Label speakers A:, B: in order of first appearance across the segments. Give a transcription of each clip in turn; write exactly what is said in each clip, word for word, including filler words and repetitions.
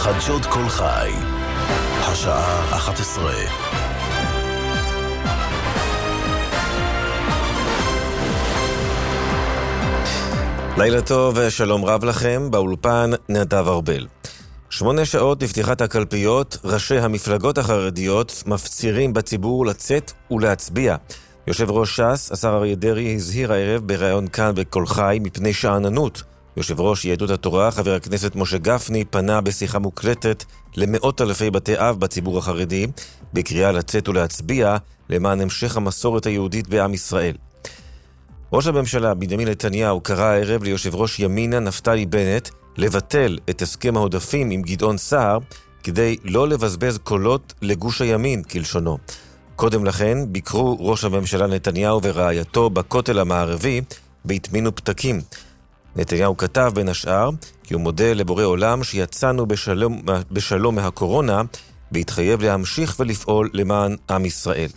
A: חדשות כל חי, השעה אחת עשרה. לילה טוב ושלום רב לכם, באולפן נדב ארבל. שמונה שעות לפתיחת הקלפיות, ראשי המפלגות החרדיות מפצירים בציבור לצאת ולהצביע. יושב ראש ש"ס, השר אריה דרעי, הזהיר הערב בראיון כאן בכל חי מפני שאננות. יושב ראש יהדות התורה, חבר הכנסת משה גפני, פנה בשיחה מוקלטת למאות אלפי בתי אב בציבור החרדי, בקריאה לצאת ולהצביע למען המשך המסורת היהודית בעם ישראל. ראש הממשלה בנימין נתניהו קרא הערב ליושב ראש ימינה נפתלי בנט לבטל את הסכם העודפים עם גדעון סער כדי לא לבזבז קולות לגוש הימין כלשונו. קודם לכן ביקרו ראש הממשלה נתניהו ורעייתו בכותל המערבי בהטמינו פתקים. נתניהו כתב בין השאר כי הוא מודה לבורא עולם שיצאנו בשלום, בשלום מהקורונה, והתחייב להמשיך ולפעול למען עם ישראל.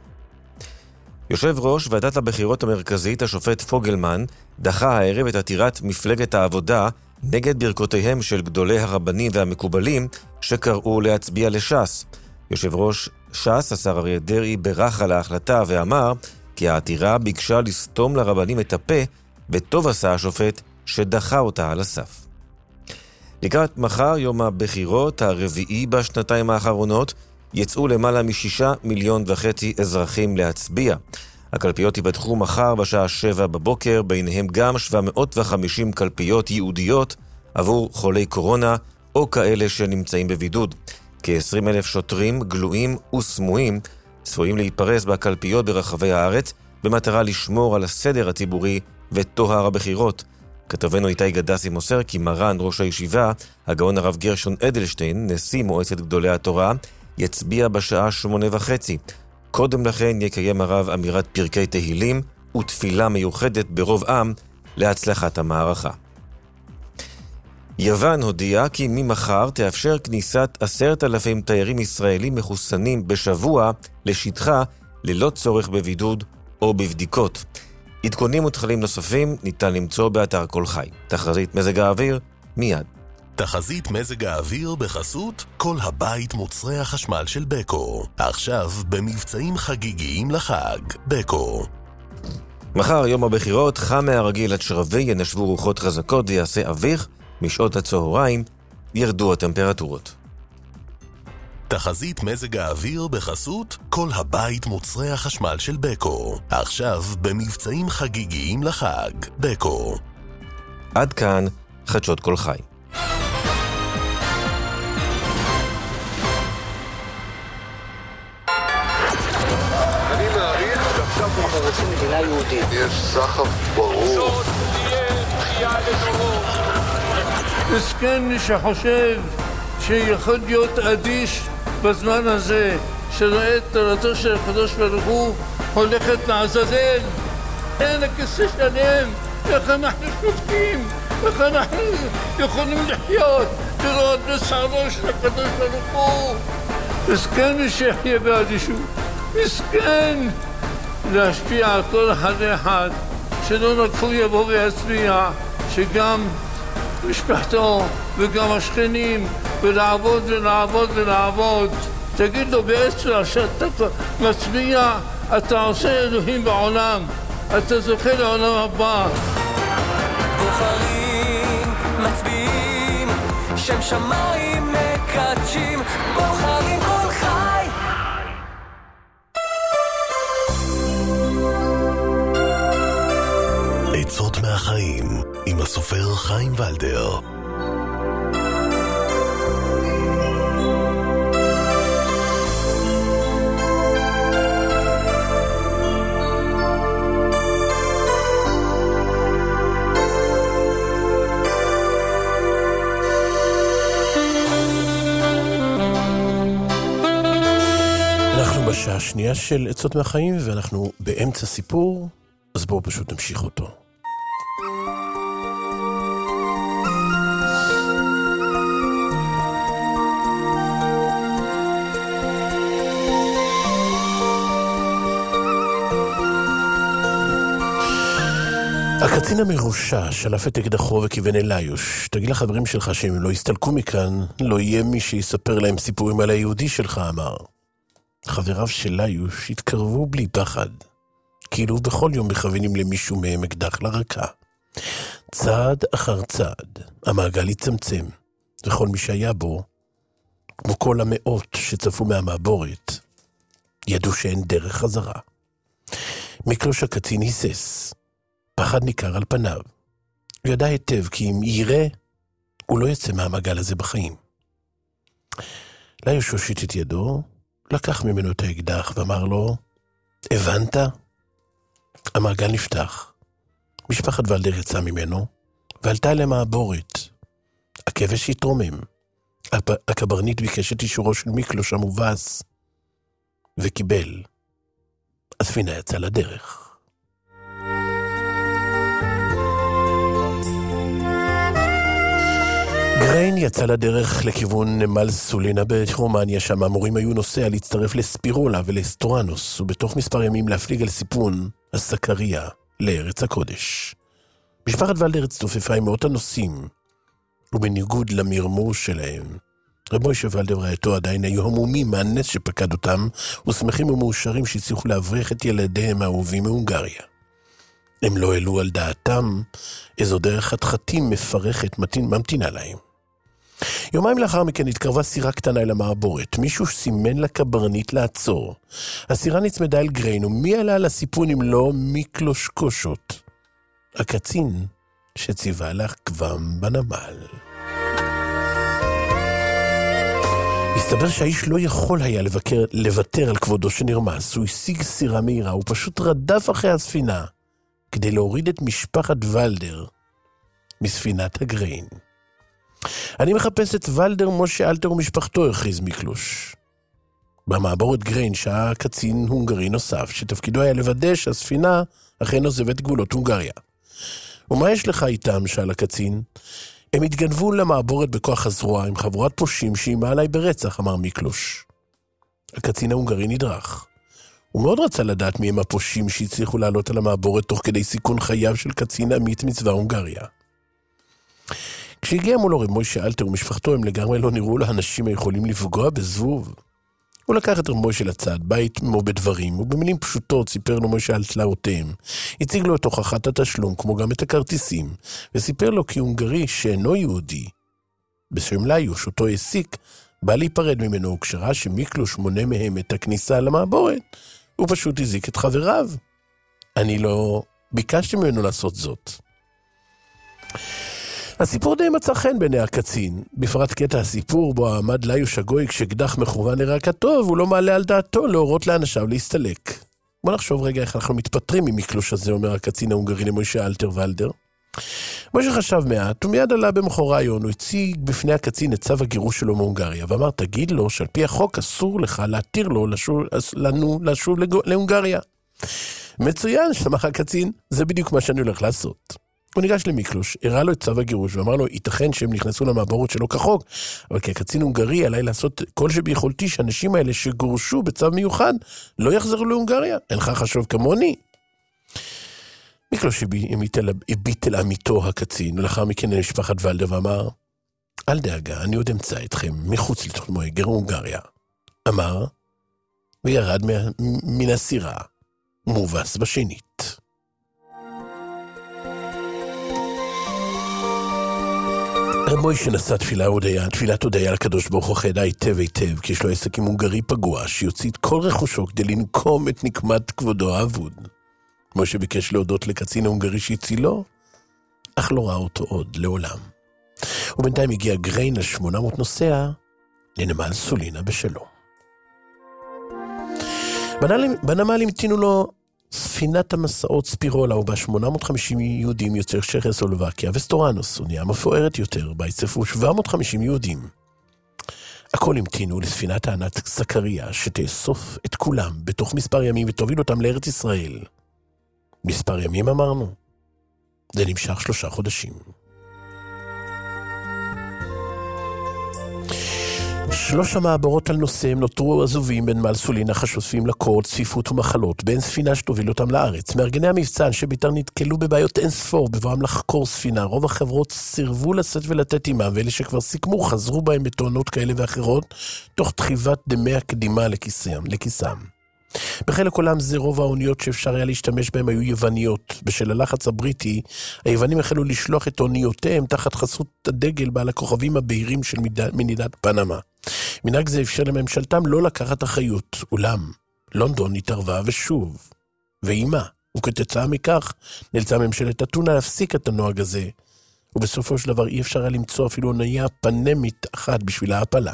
A: יושב ראש ועדת הבחירות המרכזית, השופט פוגלמן, דחה הערב את עתירת מפלגת העבודה נגד ברכותיהם של גדולי הרבנים והמקובלים שקראו להצביע לש"ס. יושב ראש ש"ס, השר אריה דרעי, ברך על ההחלטה ואמר כי העתירה ביקשה לסתום לרבנים את הפה, וטוב עשה השופט שדחה אותה על הסף. לקראת מחר, יום הבחירות הרביעי בשנתיים האחרונות, יצאו למעלה משישה מיליון וחצי אזרחים להצביע. הקלפיות ייפתחו מחר בשעה שבע בבוקר, ביניהם גם שבע מאות וחמישים קלפיות ייעודיות עבור חולי קורונה או כאלה שנמצאים בבידוד. כ-עשרים אלף שוטרים גלויים וסמויים צפויים להתפרס בקלפיות ברחבי הארץ, במטרה לשמור על הסדר הציבורי וטוהר הבחירות. כתבנו איתי גדסי מוסר כי מרן ראש הישיבה, הגאון הרב גרשון אדלשטיין, נשיא מועצת גדולי התורה, יצביע בשעה שמונה וחצי. קודם לכן יקיים הרב אמירת פרקי תהילים ותפילה מיוחדת ברוב עם להצלחת המערכה. יוון הודיעה כי ממחר תאפשר כניסת עשרת אלפים תיירים ישראלים מחוסנים בשבוע לשטחה ללא צורך בבידוד או בבדיקות. עדכונים ותכנים נוספים ניתן למצוא באתר כל חי. תחזית מזג האוויר מיד. תחזית מזג האוויר בחסות כל הבית מוצרי החשמל של בקו. עכשיו במבצעים חגיגיים לחג. בקו.
B: מחר יום הבחירות, חם מהרגיל עד שרבי, ינשבו רוחות חזקות ויעשה אביך. משעות הצהריים ירדו הטמפרטורות.
A: תחזית מזג האוויר בחסות כל הבית מוצרי החשמל של בקו. עכשיו במבצעים חגיגיים לחג. בקו.
B: עד כאן חדשות כל חי.
C: אני מעריך שעכשיו אנחנו רוצים מדינה יהודית. יש סחף ברור. זאת תהיה תחייה לדורות.
D: מסכן מי שחושב שיכול להיות אדיש בזמן הזה שרואה את תורתו של הקדוש ברוך הוא הולכת לעזאזל. אין הכיסא שלם, איך אנחנו שותקים, איך אנחנו יכולים לחיות לראות בשערו של הקדוש ברוך הוא. מסכן מי שיחיה באדישות, מסכן להשפיע על כל אחד ואחד, שלא רק הוא יבוא ויצביע, שגם משפחתו וגם השכנים, ולעבוד ולעבוד ולעבוד. תגיד לו בעצם שאתה מצביע, אתה עושה אלוהים בעולם, אתה זוכה לעולם הבא.
E: בוחרים, מצביעים, שם שמיים מקדשים, בוחרים כל חי.
A: עצות מהחיים עם הסופר חיים ולדר.
F: אנחנו בשעה השנייה של עצות מהחיים ואנחנו באמצע סיפור, אז בואו פשוט נמשיך אותו. הקצין המרושע שלף את אקדחו וכיוון אל ליוש. תגיד לחברים שלך שהם לא יסתלקו מכאן, לא יהיה מי שיספר להם סיפורים על היהודי שלך, אמר. חבריו של ליוש התקרבו בלי פחד, כאילו בכל יום מכוונים למישהו מהם אקדח לרקה. צעד אחר צעד, המעגל הצטמצם, וכל מי שהיה בו, כמו כל המאות שצפו מהמעבורת, ידעו שאין דרך חזרה. מיקלוש הקצין היסס, פחד ניכר על פניו. הוא ידע היטב כי אם יראה, הוא לא יצא מהמעגל הזה בחיים. ליוש הושיט את ידו, לקח ממנו את האקדח ואמר לו, הבנת? המעגל נפתח. משפחת ולדר יצא ממנו, ועלתה אל המעבורת. הכבש התרומם. הקברניט ביקש את אישורו של מיקלוש המובס, וקיבל. הספינה יצאה לדרך. גריין יצא לדרך לכיוון נמל סולינה ברומניה, שם המורים היו נוסע להצטרף לספירולה ולסטורנוס, ובתוך מספר ימים להפליג על סיפון הסקריה לארץ הקודש. משפחת ולדר הצטופפה עם מאות הנוסעים, ובניגוד למרמור שלהם, רב מוישה ולדר ורעייתו עדיין היו המומים מהנס שפקד אותם, ושמחים ומאושרים שהצליחו להבריח את ילדיהם האהובים מהונגריה. הם לא העלו על דעתם איזו דרך חתחתים מפרכת ממתינה להם. יומיים לאחר מכן התקרבה סירה קטנה אל המעבורת. מישהו סימן לקברניט לעצור. הסירה נצמדה אל גריין, ומי עלה על הסיפון אם לא מיקלוש קושות, הקצין שציווה להרכבם בנמל. הסתבר שהאיש לא יכול היה לבקר, לוותר על כבודו שנרמס. הוא השיג סירה מהירה, הוא פשוט רדף אחרי הספינה כדי להוריד את משפחת ולדר מספינת הגריין. אני מחפש את ולדר משה אלתר ומשפחתו, הכריז מיקלוש. במעבורת גריין שעה קצין הונגרי נוסף, שתפקידו היה לוודא שהספינה אכן עוזבת גבולות הונגריה. ומה יש לך איתם? שאל הקצין. הם התגנבו למעבורת בכוח הזרוע עם חבורת פושים שאימה עליי ברצח, אמר מיקלוש. הקצין ההונגרי נדרך. הוא מאוד רצה לדעת מי הם הפושים שהצליחו לעלות על המעבורת תוך כדי סיכון חייו של קצין עמית מצבא הונגריה. כשהגיע מולו רב מוישה אלתר ומשפחתו, הם לגמרי לא נראו לאנשים היכולים לפגוע בזבוב. הוא לקח את רב מוישה לצד, בית מו בדברים, ובמילים פשוטות סיפר לו מוישה על תלאותיהם. הציג לו את הוכחת התשלום, כמו גם את הכרטיסים, וסיפר לו כי הונגרי שאינו יהודי, בשם ליוש, אותו העסיק, בא להיפרד ממנו, וכשראה שמיקלוש מונה מהם את הכניסה למעבורת, הוא פשוט הזיק את חבריו. אני לא ביקשתי ממנו לעשות זאת. הסיפור די מצא חן בעיני הקצין, בפרט קטע הסיפור בו עמד ליוש הגוי כשאקדח מכוון לרעייתו, והוא לא מעלה על דעתו להורות לאנשיו להסתלק. בוא נחשוב רגע איך אנחנו מתפטרים ממיקלוש הזה, אומר הקצין ההונגרי למוישה אלתר ולדר. מוישה חשב מעט, ומיד עלה במחור רעיון, הוא הציג בפני הקצין את צו הגירוש שלו מהונגריה, ואמר, תגיד לו שעל פי החוק אסור לך להתיר לו לשוב, לנו לשוב להונגריה. מצוין, שמח הקצין, זה בדיוק מה שאני הולך לעשות. הוא ניגש למיקלוש, הראה לו את צו הגירוש, ואמר לו, ייתכן שהם נכנסו למעבורת שלו כחוק, אבל כקצין הונגרי עליי לעשות כל שביכולתי שהאנשים האלה שגורשו בצו מיוחד לא יחזרו להונגריה. אינך חשוב כמוני? מיקלוש הביט אל עמיתו הקצין, ולאחר מכן אל משפחת ולדר ואמר, אל דאגה, אני עוד אמצא אתכם מחוץ לתחום ההגר הונגריה. אמר, וירד מן הסירה, מובס בשנית. רב מוישה נשא תפילה הודיה, תפילת הודיה לקדוש ברוך הוא חיידה היטב היטב, כי יש לו עסק עם הונגרי פגוע, שיוציא את כל רכושו כדי לנקום את נקמת כבודו האבוד. מוישה ביקש להודות לקצין ההונגרי שהצילו, אך לא ראה אותו עוד לעולם. ובינתיים הגיע גריין על שמונה מאות נוסע לנמל סולינה בשלום. בנמל המתינו לו ספינת המסעות ספירולה, ובה שמונה מאות וחמישים יהודים יוצאי צ'כוסלובקיה וסטורנוס, אונייה מפוארת יותר, בה הצטרפו שבע מאות וחמישים יהודים. הכל המתינו לספינת הענק סקריה, שתאסוף את כולם בתוך מספר ימים ותוביל אותם לארץ ישראל. מספר ימים אמרנו, זה נמשך שלושה חודשים. שלוש המעבורות על נושאם נותרו עזובים בנמל סולינה, חשופים לקור, צפיפות ומחלות, באין ספינה שתוביל אותם לארץ. מארגני המבצע, אנשי בית"ר, נתקלו בבעיות אינספור בבואם לחקור ספינה. רוב החברות סירבו לשאת ולתת עימם, ואלה שכבר סיכמו חזרו בהם בתאונות כאלה ואחרות, תוך דחיבת דמי הקדימה לכיסם. לכיסם. בחלק עולם זה רוב האוניות שאפשר היה להשתמש בהם היו יווניות. בשל הלחץ הבריטי, היוונים החלו לשלוח את אוניותיהם תחת חסות הדגל בעל הכוכבים הבהירים של מדינת פנמה. מנהג זה אפשר לממשלתם לא לקחת אחריות, אולם לונדון התערבה ושוב, ואימה, וכתוצאה מכך נאלצה ממשלת אתונה להפסיק את הנוהג הזה, ובסופו של דבר אי אפשר היה למצוא אפילו אונייה פנמית אחת בשביל ההפלה.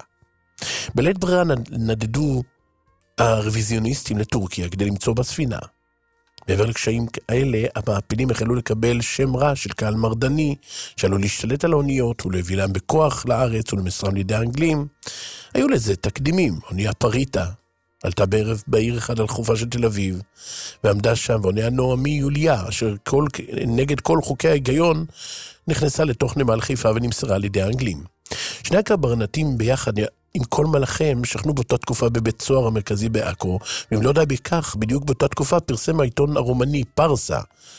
F: בלית ברירה נדדו הרוויזיוניסטים לטורקיה כדי למצוא בספינה. מעבר לקשיים האלה, המעפילים החלו לקבל שם רע של קהל מרדני, שעלו להשתלט על האוניות ולהביא להם בכוח לארץ ולמסרם לידי האנגלים. היו לזה תקדימים. אונייה פריטה עלתה בערב בעיר אחד על חופה של תל אביב, ועמדה שם, ואונייה נעמי יוליה, אשר כל, נגד כל חוקי ההיגיון, נכנסה לתוך נמל חיפה ונמסרה לידי האנגלים. שני הקברנטים ביחד עם כל מלאכיהם שכנו באותה תקופה בבית סוהר המרכזי בעכו, ואם לא די בכך, בדיוק באותה תקופה פרסם העיתון הרומני פרסה,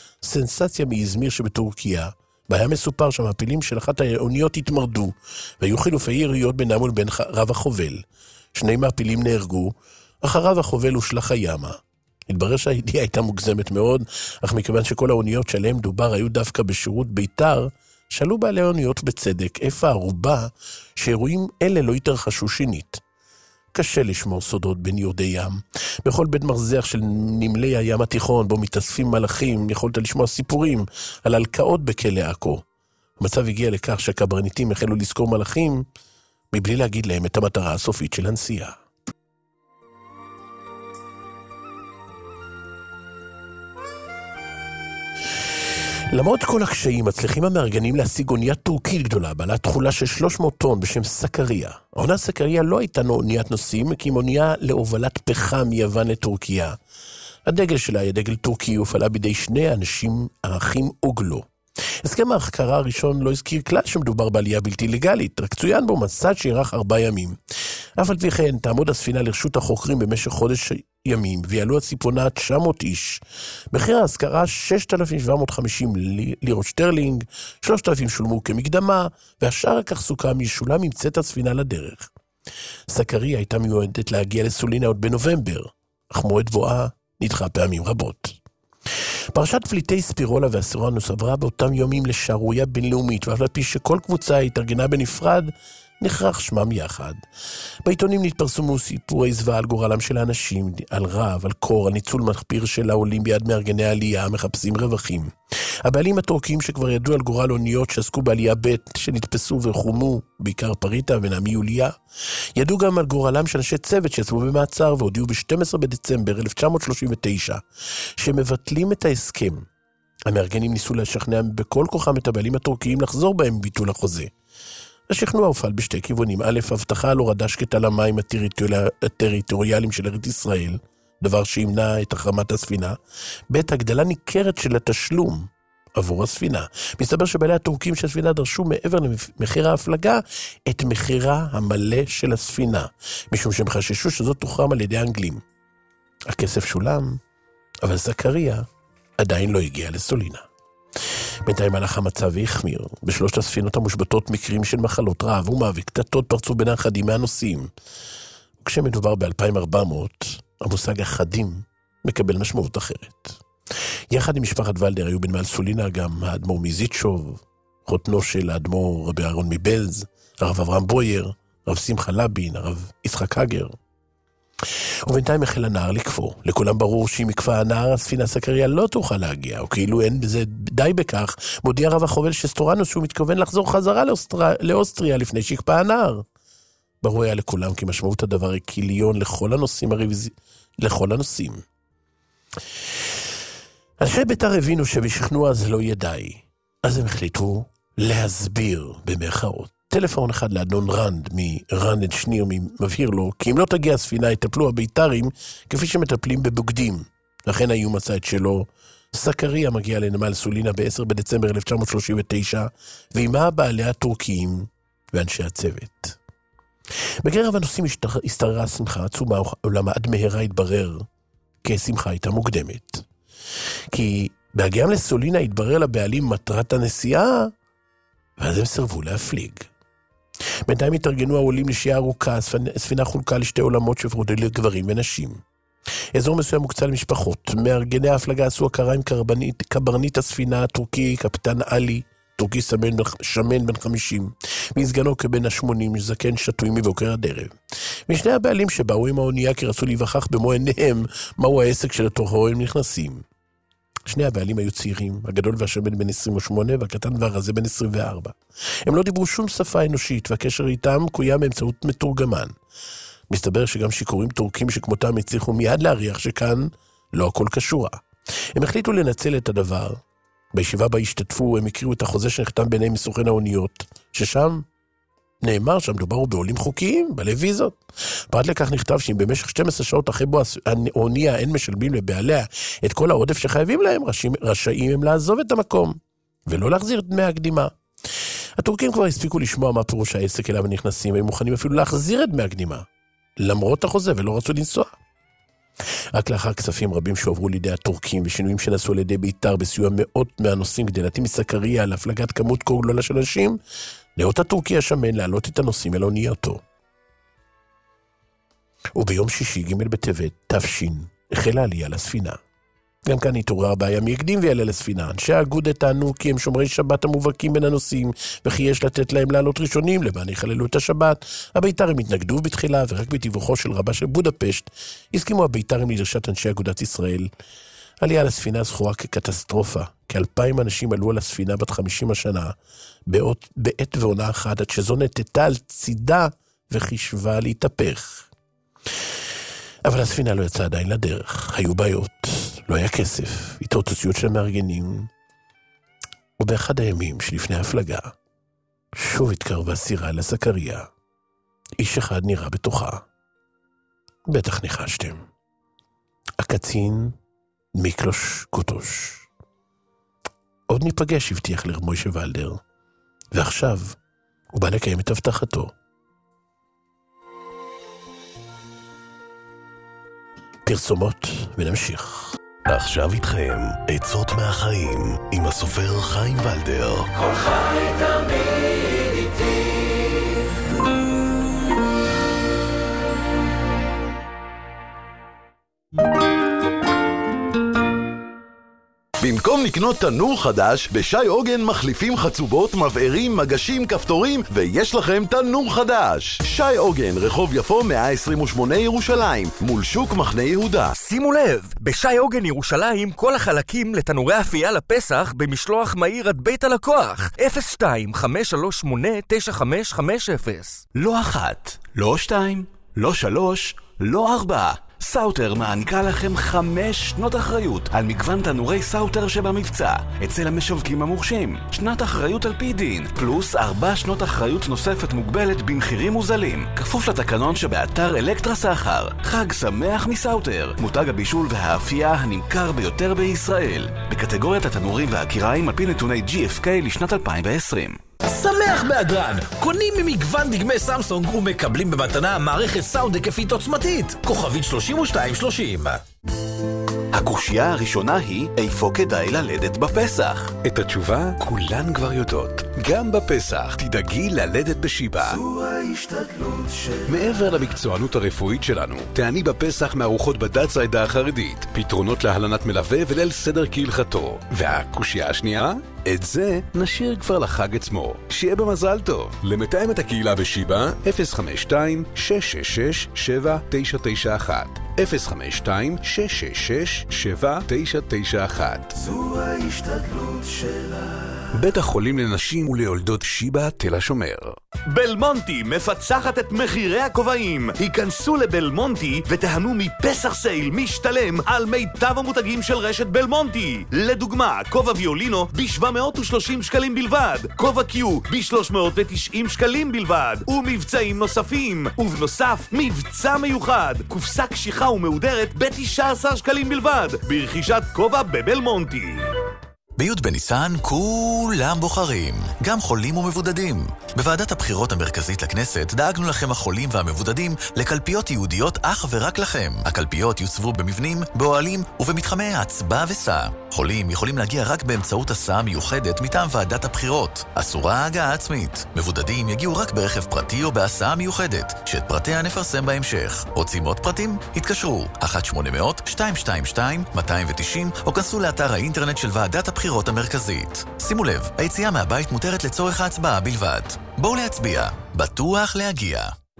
F: סנסציה מאזמיר שבטורקיה, והיה מסופר שהמעפילים של אחת האוניות התמרדו, והיו חילופי יריות בינם ובין רב החובל. שני מעפילים נהרגו, אך הרב החובל הושלך הימה. התברר שהידיעה הייתה מוגזמת מאוד, אך מכיוון שכל האוניות שעליהם דובר היו דווקא בשירות בית"ר, שאלו בעלי האוניות בצדק איפה הערובה שאירועים אלה לא יתרחשו שנית. קשה לשמור סודות בין יורדי ים. בכל בית מרזח של נמלי הים התיכון בו מתאספים מלאכים, יכולת לשמוע סיפורים על הלקאות בכלא עכו. המצב הגיע לכך שהקברניטים החלו לזכור מלאכים מבלי להגיד להם את המטרה הסופית של הנסיעה. למרות כל הקשיים, מצליחים המארגנים להשיג אוניית טורקית גדולה, בעלת תכולה של שלוש מאות טון בשם סקריה. העונה סקריה לא הייתה אוניית נוסעים, כי היא אונייה להובלת פחם מיוון לטורקיה. הדגל שלה היה דגל טורקי, הופעלה בידי שני אנשים, האחים אוגלו. הסכם ההחכרה הראשון לא הזכיר כלל שמדובר בעלייה בלתי לגלית, רק צוין בו מסע שירח ארבעה ימים. אף על פי כן, תעמוד הספינה לרשות החוקרים במשך חודש ימים, ויעלו הציפונה תשע מאות איש. מחיר ההשכרה ששת אלפים שבע מאות וחמישים לירות שטרלינג, שלושת אלפים שולמו כמקדמה, והשאר הכך סוכם ישולם עם צאת הספינה לדרך. סקריה הייתה מיועדת להגיע לסולינה עוד בנובמבר, אך מועד בואה נדחה פעמים רבות. פרשת פליטי ספירולה והסורנוס עברה באותם יומים לשערויה בינלאומית, ואף על פי שכל קבוצה התארגנה בנפרד, נחרח שמם יחד. בעיתונים נתפרסמו סיפורי זוועה על גורלם של האנשים, על רעב, על קור, על ניצול מחפיר של העולים ביד מארגני העלייה, מחפשים רווחים. הבעלים הטורקים שכבר ידעו על גורל אוניות שעסקו בעלייה ב' שנתפסו וחומו, בעיקר פריטה ונעמי יוליה, ידעו גם על גורלם של אנשי צוות שיצאו במעצר והודיעו ב-שנים עשר בדצמבר אלף תשע מאות שלושים ותשע שמבטלים את ההסכם. המארגנים ניסו לשכנע בכל כוחם את הבעלים הטורקיים לחזור בהם ביטול החוזה. השכנוע הופעל בשתי כיוונים. א', הבטחה על הורדה שקטה למים הטריטוריאליים של ארץ ישראל, דבר שימנע את החרמת הספינה. ב', הגדלה ניכרת של התשלום עבור הספינה. מסתבר שבעלי הטורקים של הספינה דרשו מעבר למחיר ההפלגה את מחירה המלא של הספינה, משום שהם חששו שזאת תוחרם על ידי האנגלים. הכסף שולם, אבל סקריה עדיין לא הגיע לסולינה. בינתיים הלך המצב והחמיר. בשלושת הספינות המושבתות מקרים של מחלות רעב ומוות, קטטות פרצו בין האחדים מהנוסעים. וכשמדובר ב-אלפיים וארבע מאות, המושג החדים מקבל משמעות אחרת. יחד עם משפחת ולדר היו בנמל סולינה גם האדמו"ר מזיטשוב, חותנו של האדמו"ר רבי אהרון מבלז, הרב אברהם בויר, הרב שמחה לבין, הרב יצחק הגר. ובינתיים החל הנער לקפוא. לכולם ברור שאם יקפה הנער, הספינה סקריה לא תוכל להגיע, או כאילו אין בזה די בכך, מודיע רב החובל שסטורנוס שהוא מתכוון לחזור חזרה לאוסטר... לאוסטריה לפני שיקפה הנער. ברור היה לכולם כי משמעות הדבר היא כיליון לכל הנושאים הרוויז... לכל הנושאים. אנשי בית"ר הבינו שבשכנוע זה לא יהיה די, אז הם החליטו להסביר במרכאות. טלפון אחד לאדון רנד, מרנד שניר, מבהיר לו, כי אם לא תגיע הספינה, יטפלו הבית"רים כפי שמטפלים בבוגדים. לכן האיום מצא את שלו. סקריה מגיע לנמל סולינה ב-עשרה בדצמבר אלף תשע מאות שלושים ותשע, ועימה בעלי הטורקיים ואנשי הצוות. בקרב הנושאים הסתררה שמחה עצומה, אולם עד מהרה התברר כי השמחה הייתה מוקדמת. כי בהגיעם לסולינה התברר לבעלים מטרת הנסיעה, ואז הם סרבו להפליג. בינתיים התארגנו העולים לשעה ארוכה, הספינה חולקה לשתי עולמות שפרודו לגברים ונשים. אזור מסוים מוקצה למשפחות, מארגני ההפלגה עשו הכרה עם קברניט, קברניט הספינה הטורקי, קפטן אלי, טורקי שמן, שמן בן חמישים, מסגנו כבן השמונים, זקן שטוי מבוקר הדרב. משני הבעלים שבאו עם האונייה כי רצו להיווכח במו עיניהם מהו העסק של התוכו הם נכנסים. שני הבעלים היו צעירים, הגדול והשמן בן עשרים ושמונה והקטן והרזה בן עשרים וארבע. הם לא דיברו שום שפה אנושית והקשר איתם קוים באמצעות מתורגמן. מסתבר שגם שיכורים טורקים שכמותם הצליחו מיד להריח שכאן לא הכל קשורה. הם החליטו לנצל את הדבר. בישיבה בה השתתפו, הם הכירו את החוזה שנחתם ביניהם מסוכן האוניות, ששם נאמר שם דובר בעולים חוקיים, בעלי ויזות. פרט לכך נכתב שאם במשך שתים עשרה שעות אחרי בו האונייה אין משלמים לבעליה את כל העודף שחייבים להם, רשאים הם לעזוב את המקום, ולא להחזיר את דמי הקדימה. הטורקים כבר הספיקו לשמוע מה פירוש העסק אליו ונכנסים, והם מוכנים אפילו להחזיר את דמי הקדימה, למרות החוזה, ולא רצו לנסוע. רק לאחר כספים רבים שעוברו לידי הטורקים ושינויים שנעשו על ידי ביתר בסיוע מאות מהנוסעים כדי להתאים מסקריה על הפלגת כמות כה גדולה של אנשים, נאות הטורקי השמן להעלות את הנוסעים אל אונייתו. וביום שישי ג' בטבת תש"ן החלה עלייה לספינה. גם כאן התעוררה בעיה מי יקדים ויעלה לספינה. אנשי האגודה טענו כי הם שומרי שבת המובהקים בין הנוסעים, וכי יש לתת להם לעלות ראשונים למען יחללו את השבת. הבית"רים התנגדו בתחילה, ורק בתיווכו של רבה של בודפשט הסכימו הבית"רים לדרישת אנשי אגודת ישראל. עלייה לספינה זכורה כקטסטרופה. כאלפיים אנשים עלו על הספינה בת חמישים השנה, בעת, בעת ועונה אחת, עד שזו נטטה על צידה וחישבה להתהפך. אבל הספינה לא יצאה עדיין לדרך. היו בעיות, לא היה כסף, התרוצצויות של מארגנים. ובאחד הימים שלפני ההפלגה, שוב התקרבה סירה לסקריה. איש אחד נראה בתוכה. בטח ניחשתם. הקצין מיקלוש קוטוש. עוד ניפגש, הבטיח לרב מוישה ולדר, ועכשיו הוא בא לקיים את הבטחתו. פרסומות ונמשיך.
G: עכשיו איתכם עצות מהחיים עם הסופר חיים ולדר.
E: כל חי תמיד איתי.
G: במקום לקנות תנור חדש, בשי עוגן מחליפים חצובות, מבערים, מגשים, כפתורים, ויש לכם תנור חדש. שי עוגן, רחוב יפו מאה עשרים ושמונה ירושלים, מול שוק מחנה יהודה.
H: שימו לב, בשי עוגן ירושלים כל החלקים לתנורי אפייה לפסח במשלוח מהיר עד בית הלקוח. אפס שתיים חמש שלוש שמונה תשע חמש חמש אפס.
G: לא אחת, לא שתיים, לא שלוש, לא ארבע. סאוטר מעניקה לכם חמש שנות אחריות על מגוון תנורי סאוטר שבמבצע אצל המשווקים המורשים. שנת אחריות על פי דין, פלוס ארבע שנות אחריות נוספת מוגבלת במחירים מוזלים. כפוף לתקנון שבאתר אלקטרה סחר. חג שמח מסאוטר, מותג הבישול והאפייה הנמכר ביותר בישראל, בקטגוריית התנורים והקיריים על פי נתוני ג'י אף קיי לשנת אלפיים ועשרים.
I: שמח בהדרן, קונים ממגוון דגמי סמסונג ומקבלים במתנה מערכת סאונד היקפית עוצמתית, כוכבית שלושים ושתיים שלושים.
G: הקושייה הראשונה היא, איפה כדאי ללדת בפסח? את התשובה כולן כבר יודעות. גם בפסח תדאגי ללדת בשיבא.
E: זו ההשתדלות של...
J: מעבר למקצוענות הרפואית שלנו, תעני בפסח מארוחות בד"ץ העדה החרדית, פתרונות להלנת מלווה וליל סדר כהלכתו. והקושייה השנייה? את זה נשאיר כבר לחג עצמו. שיהיה במזל טוב. למתאמת הקהילה בשיבא, אפס חמש שתיים שש שש שש שבע תשע תשע אחת. אפס חמש שתיים שש שש שש שבע תשע תשע אחת.
E: זו ההשתדלות שלה.
J: בית החולים לנשים וליולדות שיבא תל השומר.
K: בלמונטי מפצחת את מחירי הכובעים. היכנסו לבלמונטי ותהנו מפסח סייל משתלם על מיטב המותגים של רשת בלמונטי. לדוגמה, כובע ויולינו ב-שבע מאות ושלושים שקלים בלבד, כובע קיו ב-שלוש מאות ותשעים שקלים בלבד, ומבצעים נוספים. ובנוסף, מבצע מיוחד, קופסה קשיחה ומהודרת ב-תשעה עשר שקלים בלבד, ברכישת כובע בבלמונטי.
L: בי' בניסן כולם בוחרים, גם חולים ומבודדים. בוועדת הבחירות המרכזית לכנסת דאגנו לכם החולים והמבודדים לקלפיות ייעודיות אך ורק לכם. הקלפיות יוצבו במבנים, באוהלים ובמתחמי ההצבעה וסע. חולים יכולים להגיע רק באמצעות הסעה מיוחדת מטעם ועדת הבחירות. אסורה הגעה עצמית. מבודדים יגיעו רק ברכב פרטי או בהסעה מיוחדת, שאת פרטיה נפרסם בהמשך. רוצים עוד פרטים? התקשרו אחת שמונה מאות שתיים שתיים שתיים מאתיים תשעים או כנסו לאתר האינטרנט של ועדת הבחירות המרכזית. שימו לב, היציאה מהבית מותרת לצורך ההצבעה בלבד. בואו להצביע, בטוח להגיע.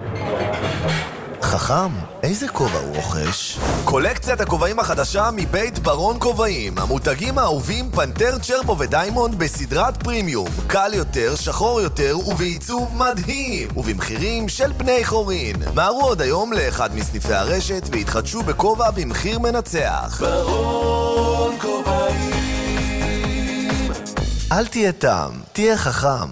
M: חכם, איזה כובע הוא רוכש?
N: קולקציית הכובעים החדשה מבית ברון כובעים. המותגים האהובים פנטר, צ'רבו ודיימונד בסדרת פרימיום. קל יותר, שחור יותר ובעיצוב מדהים. ובמחירים של בני חורין. מהרו עוד היום לאחד מסניפי הרשת והתחדשו בכובע במחיר מנצח.
E: ברון כובעים.
N: אל תהיה תם, תהיה חכם.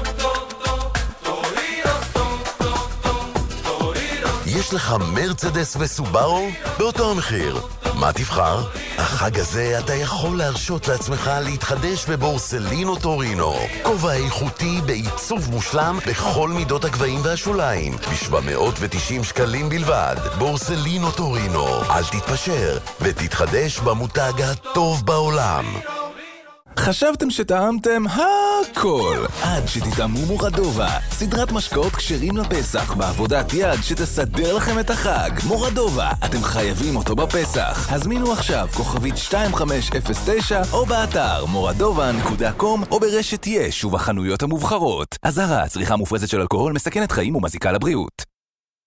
O: יש לך מרצדס וסובארו באותו המחיר. מה תבחר? החג הזה אתה יכול להרשות לעצמך להתחדש בבורסלינו טורינו. כובע איכותי בעיצוב מושלם בכל מידות הגבהים והשוליים. ב-שבע מאות ותשעים שקלים בלבד. בורסלינו טורינו. אל תתפשר ותתחדש במותג הטוב בעולם.
P: חשבתם שטעמתם הכל עד שתטעמו מורדובה, סדרת משקאות כשרים לפסח בעבודת יד שתסדר לכם את החג. מורדובה, אתם חייבים אותו בפסח. הזמינו עכשיו כוכבית שתיים חמש אפס תשע או באתר מורדובה נקודה קום או ברשת יש ובחנויות המובחרות. אזהרה, צריכה מופרזת של אלכוהול מסכנת חיים ומזיקה לבריאות.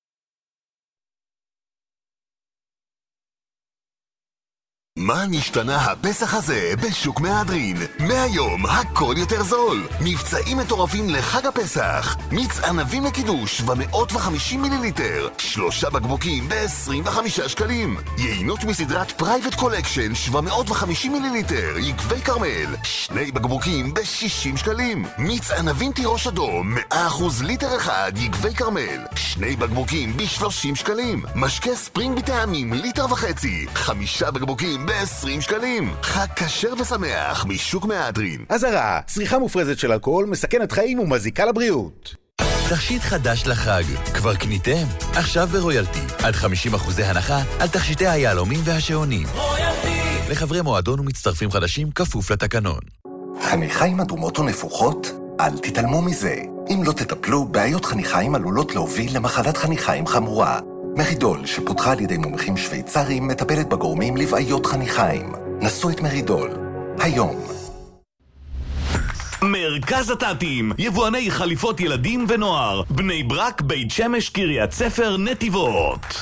O: מה נשתנה הפסח הזה בשוק מהדרין? מהיום הכל יותר זול. מבצעים מטורפים לחג הפסח. מיץ ענבים לקידוש שבע מאות וחמישים מיליליטר. שלושה בקבוקים ב-עשרים וחמישה שקלים. יינות מסדרת פרייבט קולקשן שבע מאות וחמישים מיליליטר. יקבי קרמל. שני בקבוקים ב-שישים שקלים. מיץ ענבים תירוש אדום מאה אחוז ליטר אחד. יקבי קרמל. שני בקבוקים ב-שלושים שקלים. משקה ספרינג בטעמים ליטר וחצי. חמישה בקבוקים ב-עשרים שקלים. חג כשר ושמח משוק מהדרין.
Q: אזהרה, צריכה מופרזת של אלכוהול מסכנת חיים ומזיקה לבריאות.
L: תכשיט חדש לחג, כבר קניתם? עכשיו ברויאלטי, עד חמישים אחוז הנחה על תכשיטי היהלומים והשעונים. רויאלטי! לחברי מועדון ומצטרפים חדשים כפוף לתקנון.
R: חניכיים אדומות או נפוחות? אל תתעלמו מזה. אם לא תטפלו, בעיות חניכיים עלולות להוביל למחלת חניכיים חמורה. מרידול, שפותחה על ידי מומחים שוויצרים, מטפלת בגורמים לבעיות חניכיים. נסו את מרידול. היום.
K: מרכז הטאטים, יבואני חליפות ילדים ונוער, בני ברק, בית שמש, קריית ספר, נתיבות.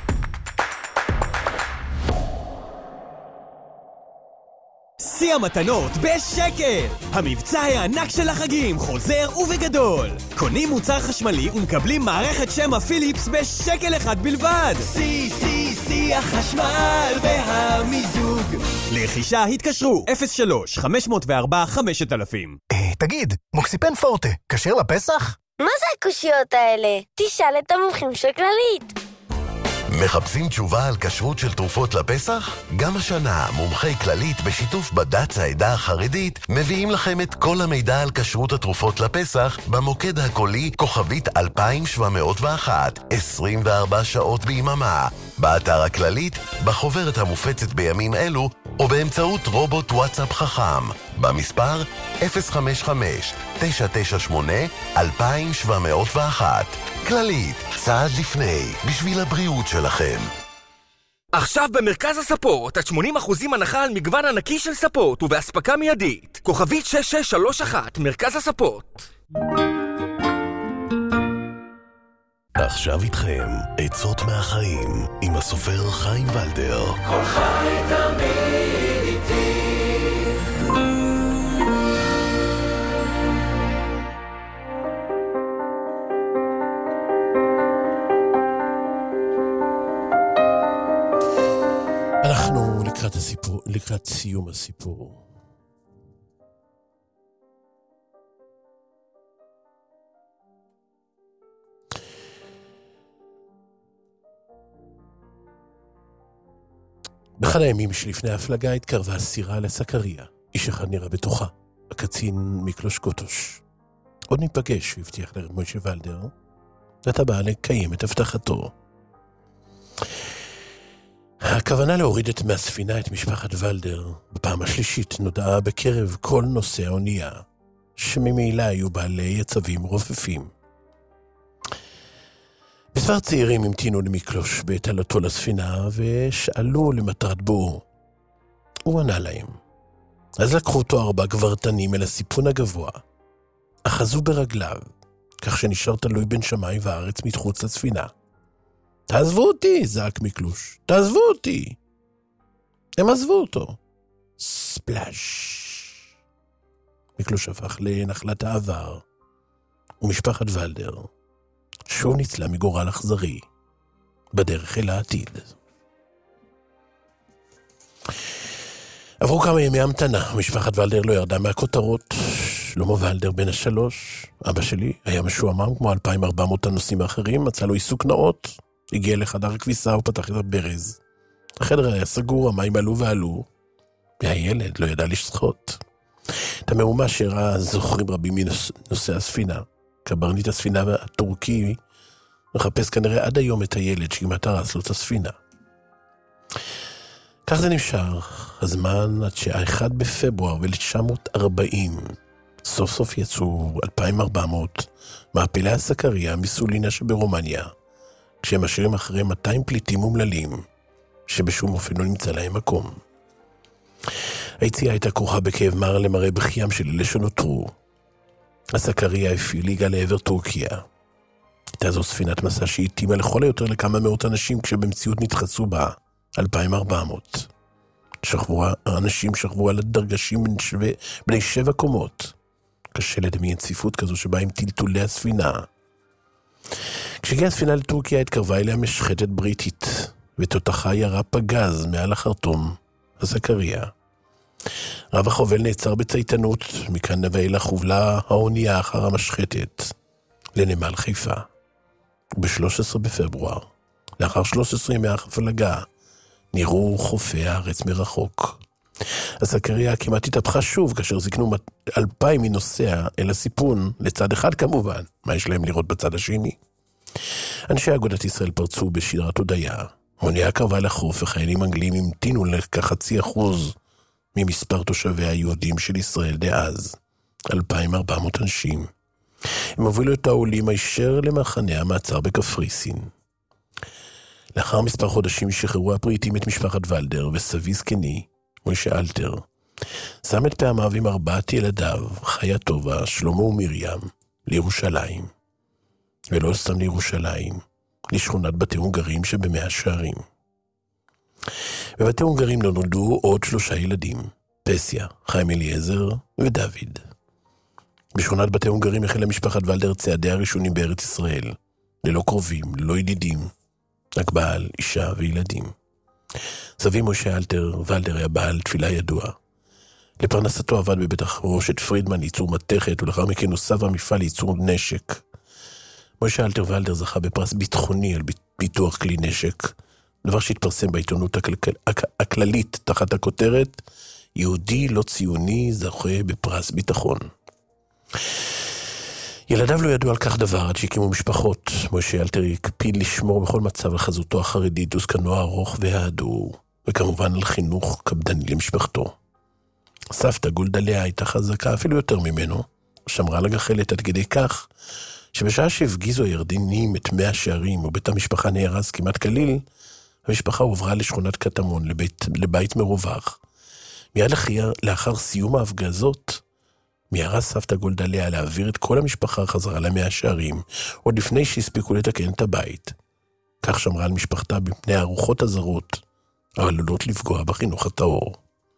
S: שיא המתנות בשקל! המבצע הענק של החגים חוזר ובגדול! קונים מוצר חשמלי ומקבלים מערכת שמע פיליפס בשקל אחד בלבד! שיא, שיא, שיא החשמל והמיזוג! לרכישה התקשרו אפס שלוש חמש אפס ארבע חמש אלפים.
T: תגיד, מוקסיפן פורטה, כשר לפסח?
U: מה זה הקושיות האלה? תשאל את המומחים של כללית.
O: מחפשים תשובה על כשרות של תרופות לפסח? גם השנה מומחי כללית בשיתוף בד"ץ העדה החרדית מביאים לכם את כל המידע על כשרות התרופות לפסח במוקד הקולי כוכבית אלפיים שבע מאות ואחת, עשרים וארבע שעות ביממה, באתר הכללית, בחוברת המופצת בימים אלו או באמצעות רובוט וואטסאפ חכם במספר אפס חמש חמש תשע תשע שמונה אלפיים שבע מאות ואחת. כללית, צעד לפני, בשביל הבריאות שלכם.
H: עכשיו במרכז הספורט, עד שמונים אחוז הנחה על מגוון ענקי של ספורט ובהספקה מיידית. כוכבית שש שש שלוש אחת, מרכז הספורט.
F: עכשיו איתכם, עצות מהחיים, עם הסופר חיים ולדר.
E: כל חי תמיד איתי.
F: אנחנו לקראת הסיפור, לקראת סיום הסיפור. באחד הימים שלפני ההפלגה התקרבה סירה לסקריה. איש אחד נראה בתוכה, הקצין מיקלוש קוטוש. עוד ניפגש, הבטיח למוישה ולדר, ואתה בא לקיים את הבטחתו. הכוונה להוריד את מהספינה את משפחת ולדר, בפעם השלישית נודעה בקרב כל נושא האונייה, שממילא היו בעלי עצבים רופפים. מספר צעירים המתינו למיקלוש בעת עלתו לספינה, ושאלו למטרת בו. הוא ענה להם. אז לקחו אותו ארבע גברתנים אל הסיפון הגבוה, אחזו ברגליו, כך שנשאר תלוי בין שמיים וארץ מחוץ לספינה. תעזבו אותי, זעק מיקלוש, תעזבו אותי. הם עזבו אותו. ספלש. מיקלוש הפך לנחלת העבר, ומשפחת ולדר שוב ניצלה מגורל אכזרי, בדרך אל העתיד. עברו כמה ימי המתנה, משפחת ולדר לא ירדה מהכותרות. שלמה ולדר בן השלוש, אבא שלי, היה משועמם כמו אלפיים וארבע מאות הנושאים האחרים, מצא לו עיסוק נאות, הגיע לחדר הכביסה ופתח את הברז. החדר היה סגור, המים עלו ועלו, והילד לא ידע לשחות. את המהומה שראה זוכרים רבים מנושא הספינה. קברניט הספינה הטורקי מחפש כנראה עד היום את הילד שכמעט הרס לו את הספינה. כך זה נשאר הזמן עד שהאחד בפברואר ב-תשע מאות וארבעים סוף סוף יצאו אלפיים וארבע מאות מעפילי הסקריה מסולינה שברומניה, כשהם משאירים אחרי מאתיים פליטים ומללים שבשום אופן לא נמצא להם מקום. היציאה הייתה כרוכה בכאב מר למראה בחיים של אלה שנותרו. הסקריה הפליגה לעבר טורקיה. הייתה זו ספינת מסע שהתאימה לכל היותר לכמה מאות אנשים, כשבמציאות נתחסו בה אלפיים וארבע מאות. שכבו, האנשים שכבו על הדרגשים בני, שווה, בני שבע קומות. קשה לדמיין ציפות כזו שבה עם טלטולי הספינה. כשהגיעה הספינה לטורקיה התקרבה אליה משחטת בריטית, ותותחה ירה פגז מעל החרטום, הסקריה. רב החובל נעצר בצייתנות, מכאן ואילך הובלה האונייה אחר המשחטת לנמל חיפה. ב-שלושה עשר בפברואר, לאחר שלושה עשר ימי ההפלגה, נראו חופי הארץ מרחוק. הסקריה כמעט התהפכה שוב, כאשר זיקנו אלפיים מנוסע אל הסיפון, לצד אחד כמובן, מה יש להם לראות בצד השני? אנשי אגודת ישראל פרצו בשדרת הודיה, האונייה קרבה לחוף, וחיילים אנגלים המתינו לכחצי אחוז ממספר תושבי היהודים של ישראל דאז, אלפיים וארבע מאות אנשים. הם הובילו את העולים הישר למחנה המעצר בקפריסין. לאחר מספר חודשים שחררו הפריטים את משפחת ולדר, וסבי זקני, מוישה אלתר, שם את פעמיו עם ארבעת ילדיו, חיה טובה, שלמה ומרים, לירושלים. ולא סתם לירושלים, לשכונת בתי הונגרים שבמאה שערים. בבתי הונגרים נולדו עוד שלושה ילדים, פסיה, חיים אליעזר ודוד. בשכונת בתי הונגרים החלה משפחת ולדר צעדי הראשונים בארץ ישראל, ללא קרובים, ללא ידידים, רק בעל, אישה וילדים. סבי משה אלתר ולדר היה בעל תפילה ידוע. לפרנסתו עבד בבית החרושת פרידמן ייצור מתכת, ולאחר מכן הוסב המפעל ייצור נשק. משה אלתר ולדר זכה בפרס ביטחוני על פיתוח כלי נשק, דבר שהתפרסם בעיתונות הכלל... הכללית תחת הכותרת יהודי לא ציוני זוכה בפרס ביטחון. ילדיו לא ידעו על כך דבר עד שהקימו משפחות. משה אלתר הקפיד לשמור בכל מצב על חזותו החרדית וזקנו הארוך וההדור, וכמובן על חינוך קפדני למשפחתו. סבתא גולדה לאה הייתה חזקה אפילו יותר ממנו, שמרה לגחלת עד כדי כך שבשעה שהפגיזו הירדנים את מאה שערים ובית המשפחה נהרס כמעט כליל, המשפחה הועברה לשכונת קטמון, לבית, לבית מרווח. מיד לאחר, לאחר סיום ההפגזות, מיהרה סבתא גולדה לאה להעביר את כל המשפחה חזרה למאה שערים, עוד לפני שהספיקו לתקן את הבית. כך שמרה על משפחתה בפני הרוחות הזרות, העלולות לפגוע בחינוך הטהור.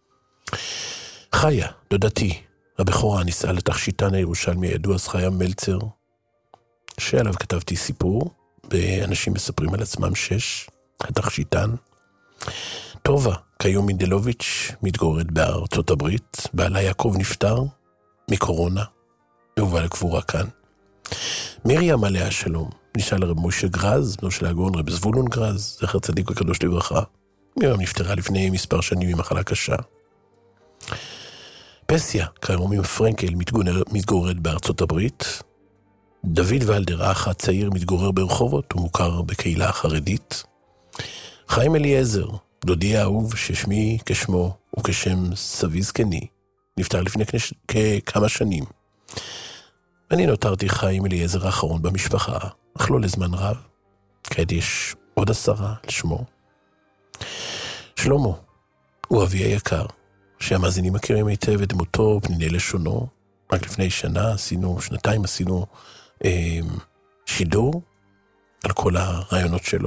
F: חיה, דודתי, הבכורה נישאה לתכשיטן הירושלמי הידוע אז חיה מלצר, שעליו כתבתי סיפור, ואנשים מספרים על עצמם שש, התכשיטן. טובה, כיום מנדלוביץ', מתגוררת בארצות הברית, בעלה יעקב נפטר מקורונה, והובא לקבורה כאן. מרים עליה שלום, נישאה לרב משה גרז, בנו של הגאון רב זבולון גרז, זכר צדיק וקדוש לברכה. מרים נפטרה לפני מספר שנים ממחלה קשה. פסיה, כיום פרנקל, מתגוררת בארצות הברית. דוד ולדר, האח הצעיר, מתגורר ברחובות, הוא מוכר בקהילה החרדית. חיים אליעזר, דודי האהוב, ששמי כשמו וכשם סבי זקני, נפטר לפני כמה שנים. אני נותרתי חיים אליעזר האחרון במשפחה, אך לא לזמן רב. כעת יש עוד עשרה לשמו. שלמה הוא אבי היקר, שהמאזינים מכירים היטב את דמותו פניני לשונו. רק לפני שנה עשינו, שנתיים עשינו אה, שידור על כל הרעיונות שלו.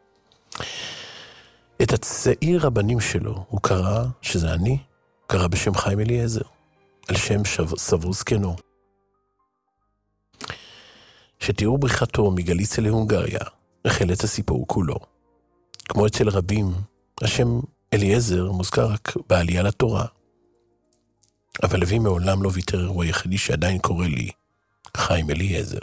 F: את הצעיר הבנים שלו הוא קרא, שזה אני, קרא בשם חיים אליעזר, על שם סבו זקנו. שתיאור בריחתו מגליציה להונגריה, החל את הסיפור כולו. כמו אצל רבים, השם אליעזר מוזכר רק בעלייה לתורה. אבל אבי מעולם לא ויתר, הוא היחידי שעדיין קורא לי חיים אליעזר.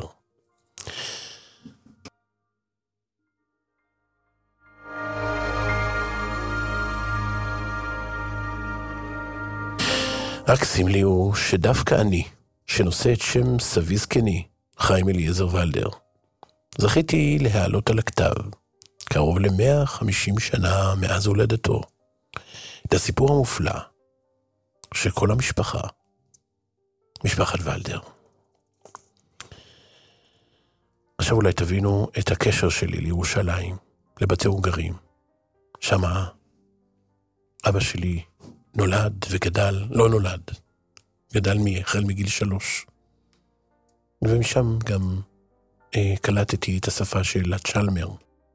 F: רק סמלי הוא שדווקא אני, שנושא את שם סבי זקני, חיים אליעזר ולדר, זכיתי להעלות על הכתב, קרוב ל-מאה וחמישים שנה מאז הולדתו, את הסיפור המופלא של כל המשפחה, משפחת ולדר. עכשיו אולי תבינו את הקשר שלי לירושלים, לבתי הונגרים. שמה אבא שלי נולד וגדל, לא נולד, גדל החל מגיל שלוש. ומשם גם אה, קלטתי את השפה של הצ'למר.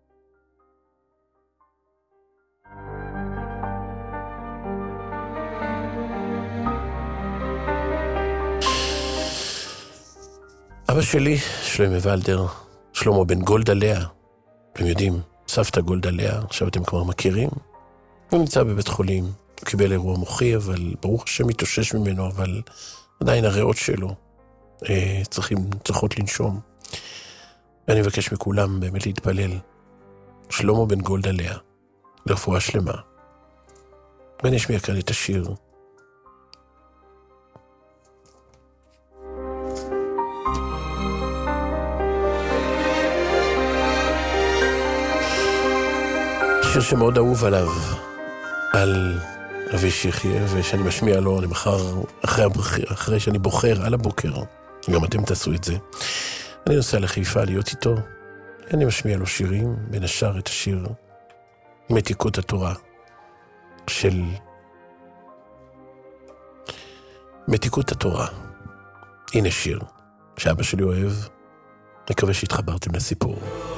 F: אבא שלי, שלמה ולדר, שלמה בן גולדה לאה, אתם יודעים, סבתא גולדה לאה, עכשיו אתם כבר מכירים, הוא נמצא בבית חולים, הוא קיבל אירוע מוחי, אבל ברוך השם מתאושש ממנו, אבל עדיין הריאות שלו אה, צריכים, צריכות לנשום. ואני מבקש מכולם באמת להתפלל, שלמה בן גולדה לאה, לרפואה שלמה. ואני אשמיע כאן את השיר. שיר שמאוד אהוב עליו, על אבי שיחיה, ושאני משמיע לו למחר, אחרי, אחרי שאני בוחר על הבוקר, גם אתם תעשו את זה. אני נוסע לחיפה להיות איתו, אני משמיע לו שירים, בין השאר את השיר מתיקות התורה, של מתיקות התורה. הנה שיר שאבא שלי אוהב, מקווה שהתחברתם לסיפור.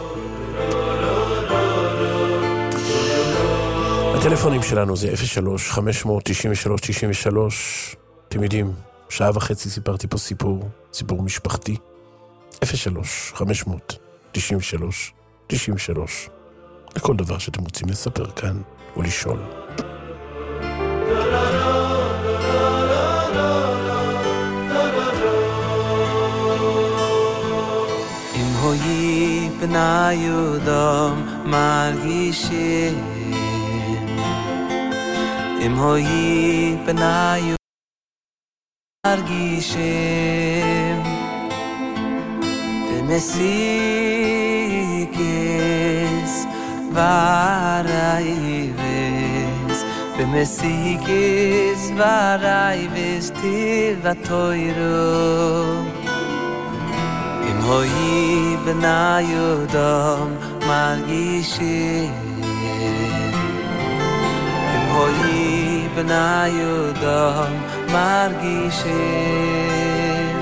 F: הטלפונים שלנו זה אפס שלוש חמש תשע שלוש תשע שלוש. אתם יודעים, שעה וחצי סיפרתי פה סיפור, סיפור משפחתי. אפס שלוש חמש תשע שלוש תשע שלוש. לכל דבר שאתם רוצים לספר כאן או לשאול.
B: אם הוי בני יודם מרגישים, אם הוי בני מרגישים, במסיקס ורייבס, במסיקס ורייבס תיבתוירו. אם הוי בני יודם מרגישים, אם הוי בני יודם מרגישים,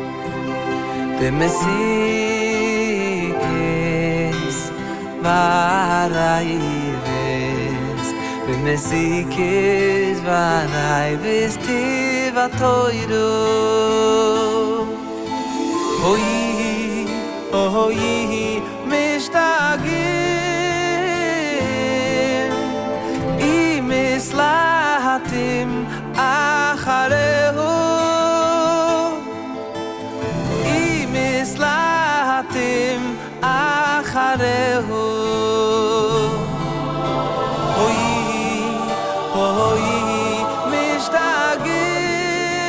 B: במסיקס ורייבס, במסיקס ורייבס תיבתוירו. הוי הוי משתגעים, אם הסלחתם אחריהו, אם הסלחתם אחריהו. הוי הוי משתגעים,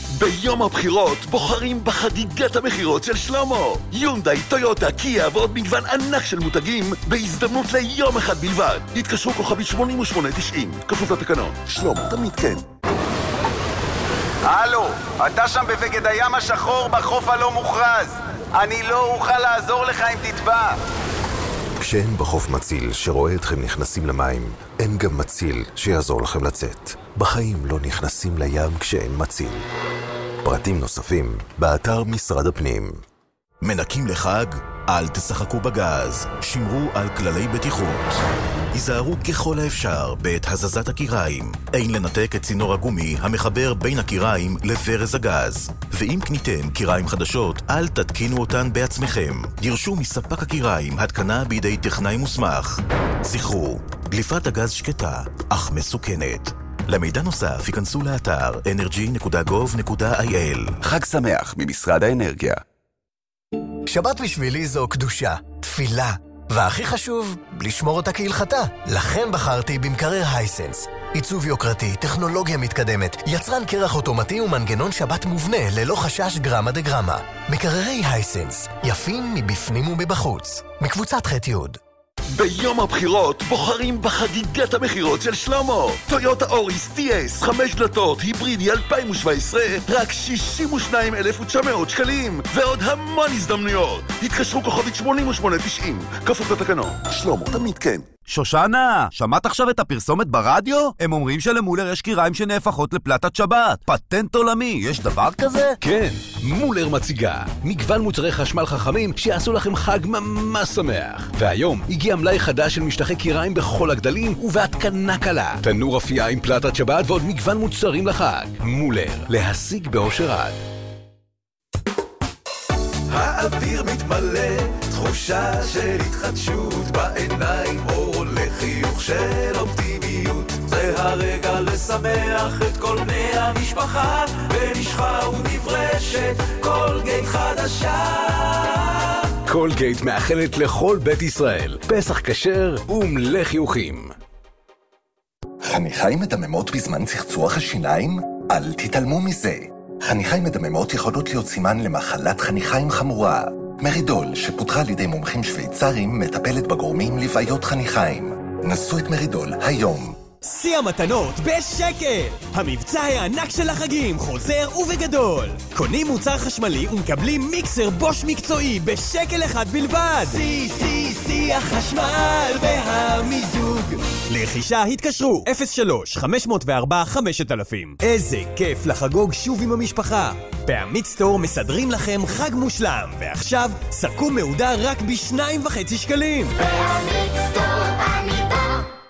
O: ביום הבחירות בוחרים בחגיגת המחירות של שלמה. יונדאי, טויוטה, קיה ועוד מגוון ענק של מותגים בהזדמנות ליום אחד בלבד. התקשרו כוכבית שמונים ושמונה תשעים, כפוף לתקנון. שלמה, תמיד כן.
C: הלו, אתה שם בבגד הים השחור בחוף הלא מוכרז. אני לא אוכל לעזור לך אם תטבע.
V: כשאין בחוף מציל שרואה אתכם נכנסים למים, אין גם מציל שיעזור לכם לצאת. בחיים לא נכנסים לים כשאין מציל. פרטים נוספים, באתר משרד הפנים.
W: מנקים לחג? אל תשחקו בגז, שמרו על כללי בטיחות. היזהרו ככל האפשר בעת הזזת הקיריים. אין לנתק את צינור הגומי המחבר בין הקיריים לברז הגז. ואם קניתם קיריים חדשות, אל תתקינו אותן בעצמכם. דרשו מספק הקיריים התקנה בידי טכנאי מוסמך. זכרו, דליפת הגז שקטה, אך מסוכנת. למידע נוסף, ייכנסו לאתר אנרג'י נקודה גוב נקודה איי אל.
X: חג שמח ממשרד האנרגיה.
T: שבת בשבילי זו קדושה, תפילה, והכי חשוב, לשמור אותה כהלכתה. לכן בחרתי במקרר הייסנס. עיצוב יוקרתי, טכנולוגיה מתקדמת, יצרן קרח אוטומטי ומנגנון שבת מובנה ללא חשש גרמה דגרמה. מקררי הייסנס, יפים מבפנים ומבחוץ. מקבוצת ח' י'.
O: ביום הבחירות בוחרים בחגיגת המחירות של שלמה. טויוטה אוריס טי אס חמש דלתות היברידי אלפיים שבע עשרה רק שישים ושניים אלף ותשע מאות שקלים ועוד המון הזדמנויות. התקשרו כוכבית שמונים ושמונה תשעים, כפוף לתקנון. שלמה, תמיד כן.
Y: שושנה, שמעת עכשיו את הפרסומת ברדיו? הם אומרים שלמולר יש קיריים שנהפכות לפלטת שבת. פטנט עולמי, יש דבר כזה?
J: כן, מולר מציגה מגוון מוצרי חשמל חכמים שיעשו לכם חג ממש שמח. והיום הגיע מלאי חדש של משטחי קיריים בכל הגדלים ובהתקנה קלה. תנור אפייה עם פלטת שבת ועוד מגוון מוצרים לחג. מולר, להשיג באושר עד.
B: האוויר מתמלא, תחושה של התחדשות בעיניים, אור לחיוך של אופטימיות. זה הרגע לשמח את כל בני המשפחה, ונשחה ונברשת קולגייט חדשה.
J: קולגייט מאחלת לכל בית ישראל פסח כשר ומלא חיוכים.
R: חניכיים מדממות בזמן צחצוח השיניים? אל תתעלמו מזה. חניכיים מדממות יכולות להיות סימן למחלת חניכיים חמורה. מרידול, שפותחה על ידי מומחים שוויצרים, מטפלת בגורמים לבעיות חניכיים. נסו את מרידול היום.
S: שיא המתנות בשקל! המבצע הענק של החגים חוזר ובגדול. קונים מוצר חשמלי ומקבלים מיקסר בוש מקצועי בשקל אחד בלבד. שיא, שיא, שיא החשמל והמיזוג. לרכישה התקשרו אפס שלוש חמש אפס ארבע חמש אלפים. איזה כיף לחגוג שוב עם המשפחה. בעמית סטור מסדרים לכם חג מושלם, ועכשיו סרקו מעודה רק בשניים וחצי שקלים.
L: בעמית סטור עמידה.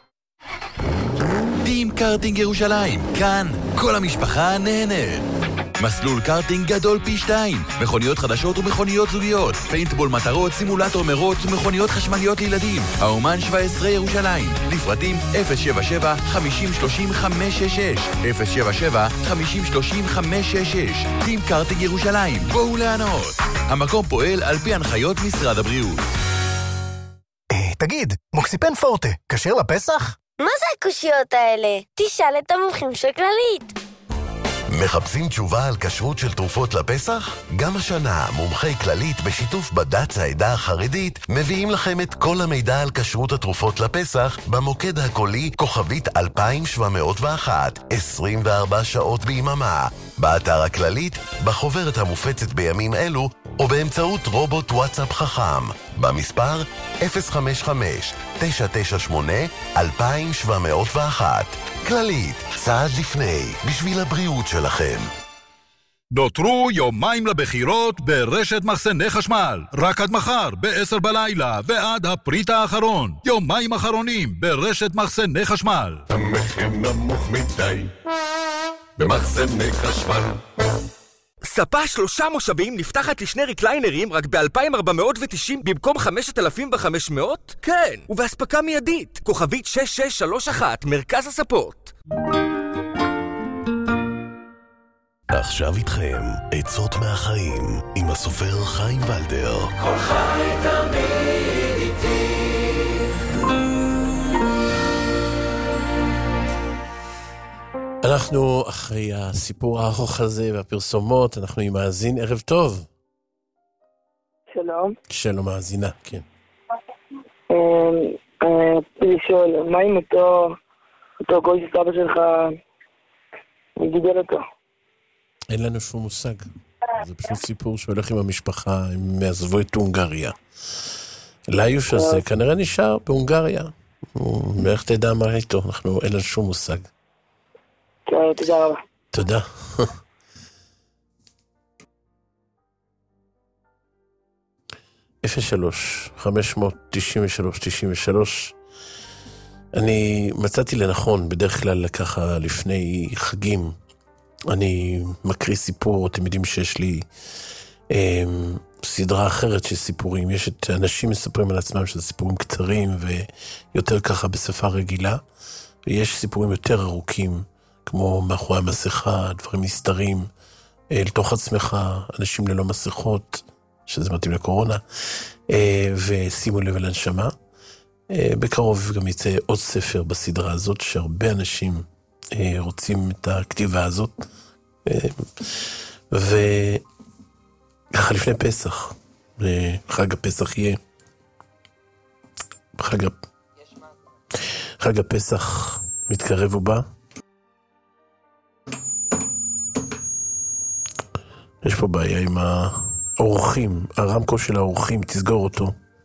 L: טים קארטינג ירושלים, כאן כל המשפחה נהנית. מסלול קארטינג גדול פי שתיים, מכוניות חדשות ומכוניות זוגיות, פיינטבול מטרות, סימולטור מרוץ ומכוניות חשמליות לילדים. האומן שבע עשרה ירושלים, לפרטים אפס שבע שבע חמישים שלושים חמש שש שש, אפס שבע שבע חמישים שלושים חמש שש שש. טים קארטינג ירושלים, בואו לענות. המקום פועל על פי הנחיות משרד הבריאות.
T: תגיד, מוקסיפן פורטה, כשר לפסח?
U: מה זה הקושיות האלה? תשאל את המומחים של כללית.
R: מחפשים תשובה על כשרות של תרופות לפסח? גם השנה מומחי כללית בשיתוף בד"ץ העדה החרדית מביאים לכם את כל המידע על כשרות התרופות לפסח במוקד הקולי כוכבית אלפיים שבע מאות ואחת, עשרים וארבע שעות ביממה, באתר הכללית, בחוברת המופצת בימים אלו או באמצעות רובוט וואטסאפ חכם במספר אפס חמש חמש תשע תשע שמונה אלפיים שבע מאות ואחת. כללית, צעד לפני, בשביל הבריאות שלכם.
Z: נותרו יומיים לבחירות ברשת מחסני חשמל. רק עד מחר ב-עשר בלילה ועד הפריט האחרון. יומיים אחרונים ברשת מחסני חשמל.
B: המחיר נמוך מדי במחסני חשמל.
H: ספה שלושה מושבים נפתחת לשני ריקליינרים רק ב-אלפיים ארבע מאות ותשעים במקום חמשת אלפים וחמש מאות? כן, ובהספקה מיידית. כוכבית שש שש שלוש אחת, מרכז הספות.
F: עכשיו איתכם, עצות מהחיים, עם הסופר חיים ולדר.
B: כל חי תמיד איתי.
F: אנחנו אחרי הסיפור הארוך הזה והפרסומות, אנחנו עם מאזין. ערב טוב.
A: שלום.
F: שלום מאזינה, כן.
A: לשאול, מה עם אותו אותו גוי סבא שלך גידל אותו?
F: אין לנו שום מושג. זה פשוט סיפור שהולך עם המשפחה, הם עזבו את הונגריה. לאיוש הזה כנראה נשאר בהונגריה. ואיך תדע מה איתו, אנחנו אין לנו שום מושג.
A: תודה רבה.
F: תודה. אפס שלוש חמש תשע שלוש תשע שלוש. אני מצאתי לנכון בדרך כלל ככה לפני חגים אני מקריא סיפור. אתם יודעים שיש לי אה, סדרה אחרת של סיפורים. יש את אנשים מספרים על עצמם שזה סיפורים קצרים ויותר ככה בשפה רגילה, ויש סיפורים יותר ארוכים כמו מאחורי המסכה, דברים נסתרים אל תוך עצמך, אנשים ללא מסכות, שזה מתאים לקורונה, ושימו לב על הנשמה. בקרוב גם יצא עוד ספר בסדרה הזאת, שהרבה אנשים רוצים את הכתיבה הזאת. וככה לפני פסח, חג הפסח יהיה, חג, חג הפסח מתקרב ובא. יש פה בעיה עם האורחים, הרמקול של האורחים, תסגור אותו.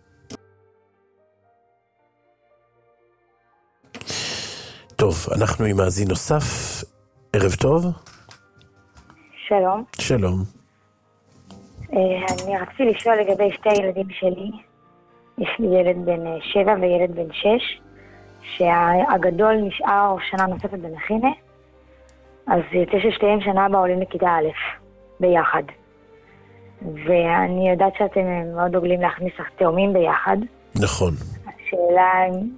F: טוב, אנחנו עם מאזין נוסף. ערב טוב.
D: שלום.
F: שלום.
D: אני רציתי לשאול לגבי שתי הילדים שלי. יש לי ילד בן שבע וילד בן שש, שהגדול נשאר שנה נוספת במכינה, אז יוצא ששתיהם שנה הבאה עולים לכיתה א' ביחד. ואני יודעת שאתם מאוד דוגלים להכניס תאומים ביחד.
F: נכון.
D: השאלה,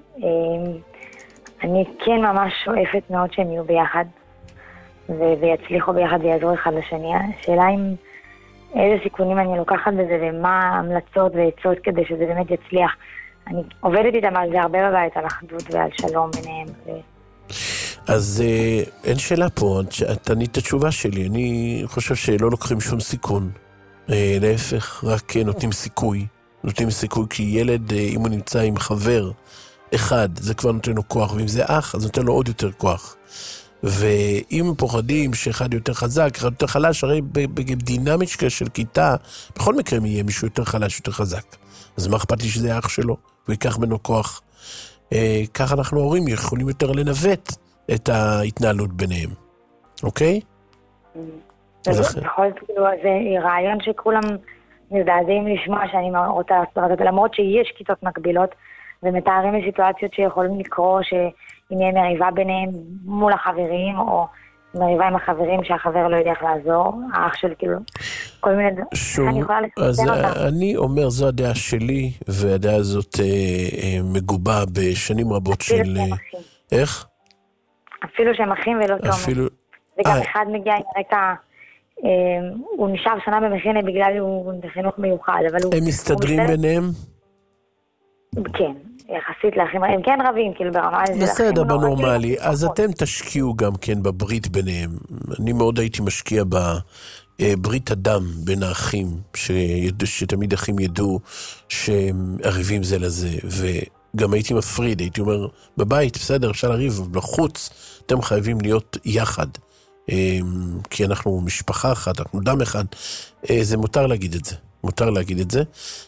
D: אני כן ממש שואפת מאוד שהם יהיו ביחד, ויצליחו ביחד ויעזרו אחד לשני. השאלה אם איזה סיכונים אני לוקחת בזה, ומה ההמלצות ועצות כדי שזה באמת יצליח. אני עובדת איתם על זה הרבה בבית, על אחדות ועל שלום ביניהם. ו...
F: אז אה, אין שאלה פה, תעני את התשובה שלי. אני חושב שלא לוקחים שום סיכון. אה, להפך, רק נותנים סיכוי. נותנים סיכוי כי ילד, אה, אם הוא נמצא עם חבר אחד, זה כבר נותן לו כוח, ואם זה אח, אז נותן לו עוד יותר כוח. ואם פוחדים שאחד יותר חזק, אחד יותר חלש, הרי בדינמיקה של כיתה, בכל מקרה יהיה מישהו יותר חלש, יותר חזק. אז מה אכפת לי שזה אח שלו? הוא ייקח ממנו כוח. אה, כך אנחנו ההורים יכולים יותר לנווט את ההתנהלות ביניהם. אוקיי?
D: זה יכול להיות כאילו, זה רעיון שכולם מזדעזעים לשמוע שאני רוצה לעשות את זה, למרות שיש כיתות מקבילות, ומתארים לסיטואציות שיכולים לקרוא שאם יהיה מריבה ביניהם מול החברים, או מריבה עם החברים שהחבר לא יודע איך לעזור, האח של כאילו, כל מיני...
F: שוב, אז אני אומר, זו הדעה שלי, והדעה הזאת אה, אה, מגובה בשנים רבות של... איך?
D: אפילו שהם אחים ולא תומך. אפילו... וגם אה... אחד מגיע עם רקע... אה, הוא נשאר שנה במכינה בגלל הוא בחינוך מיוחד, אבל הוא...
F: הם מסתדרים ביניהם?
D: כן, יחסית לאחים, הם כן רבים, כאילו ברמה...
F: בסדר, בנורמלי. אז אתם תשקיעו גם כן בברית ביניהם. אני מאוד הייתי משקיע בברית הדם בין האחים, שתמיד אחים ידעו שהם ערבים זה לזה, וגם הייתי מפריד, הייתי אומר, בבית, בסדר, אפשר לריב, בחוץ, אתם חייבים להיות יחד, כי אנחנו משפחה אחת, אנחנו דם אחד, זה מותר להגיד את זה. מותר להגיד את זה,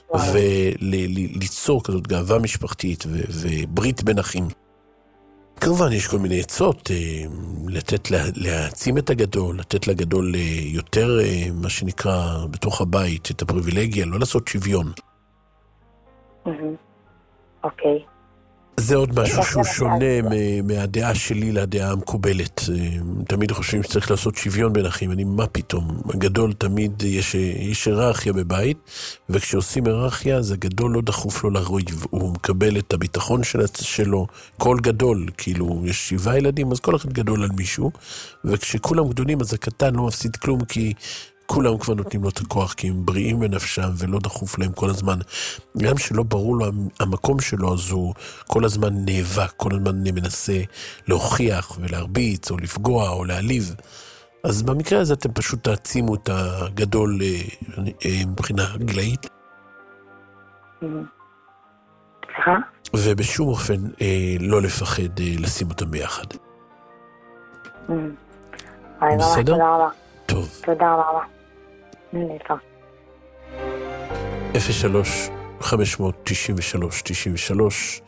F: וליצור כזאת גאווה משפחתית וברית בין אחים. כמובן יש כל מיני עצות, לתת, להעצים את הגדול, לתת לגדול יותר, מה שנקרא, בתוך הבית, את הפריבילגיה, לא לעשות שוויון.
D: אוקיי.
F: זה עוד משהו שהוא שונה מהדעה שלי לדעה המקובלת. תמיד חושבים שצריך לעשות שוויון בין אחים. אני, מה פתאום? הגדול תמיד יש, יש היררכיה בבית, וכשעושים היררכיה, אז הגדול לא דחוף לו לריב. הוא מקבל את הביטחון שלו, כל גדול, כאילו יש שבעה ילדים, אז כל אחד גדול על מישהו, וכשכולם גדולים, אז הקטן לא מפסיד כלום, כי כולם כבר נותנים לו את הכוח, כי הם בריאים בנפשם ולא דחוף להם כל הזמן. גם שלא ברור לו המקום שלו, אז הוא כל הזמן נאבק, כל הזמן מנסה להוכיח ולהרביץ או לפגוע או להעליב. אז במקרה הזה אתם פשוט תעצימו את הגדול מבחינה גילאית.
D: סליחה? ובשום
F: אופן לא לפחד לשים אותם ביחד. בסדר?
D: תודה רבה.
F: טוב.
D: תודה רבה. נפלא.
F: אפס שלוש חמש תשע שלוש תשע שלוש.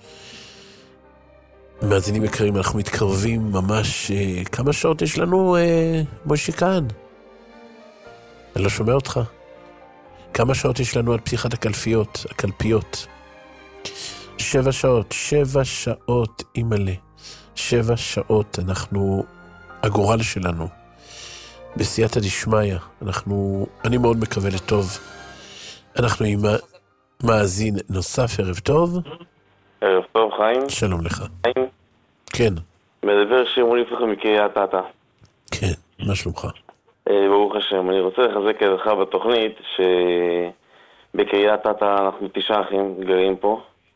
F: מאזינים יקרים, אנחנו מתקרבים ממש, אה, כמה שעות יש לנו, אה, מוישי כאן? אני לא שומע אותך. כמה שעות יש לנו על פתיחת הקלפיות, הקלפיות? שבע שעות, שבע שעות, אימאלה. שבע שעות, אנחנו, הגורל שלנו, בסייעתא דשמיא, אנחנו, אני מאוד מקווה לטוב. אנחנו עם מאזין נוסף, ערב טוב.
E: ערב טוב, חיים.
F: שלום לך.
E: חיים?
F: כן.
E: מדבר שמולי פחד מקריית אתא.
F: כן, מה שלומך?
E: ברוך השם, אני רוצה לחזק ידך בתוכנית שבקריית אתא אנחנו תשעה אחים גרים פה.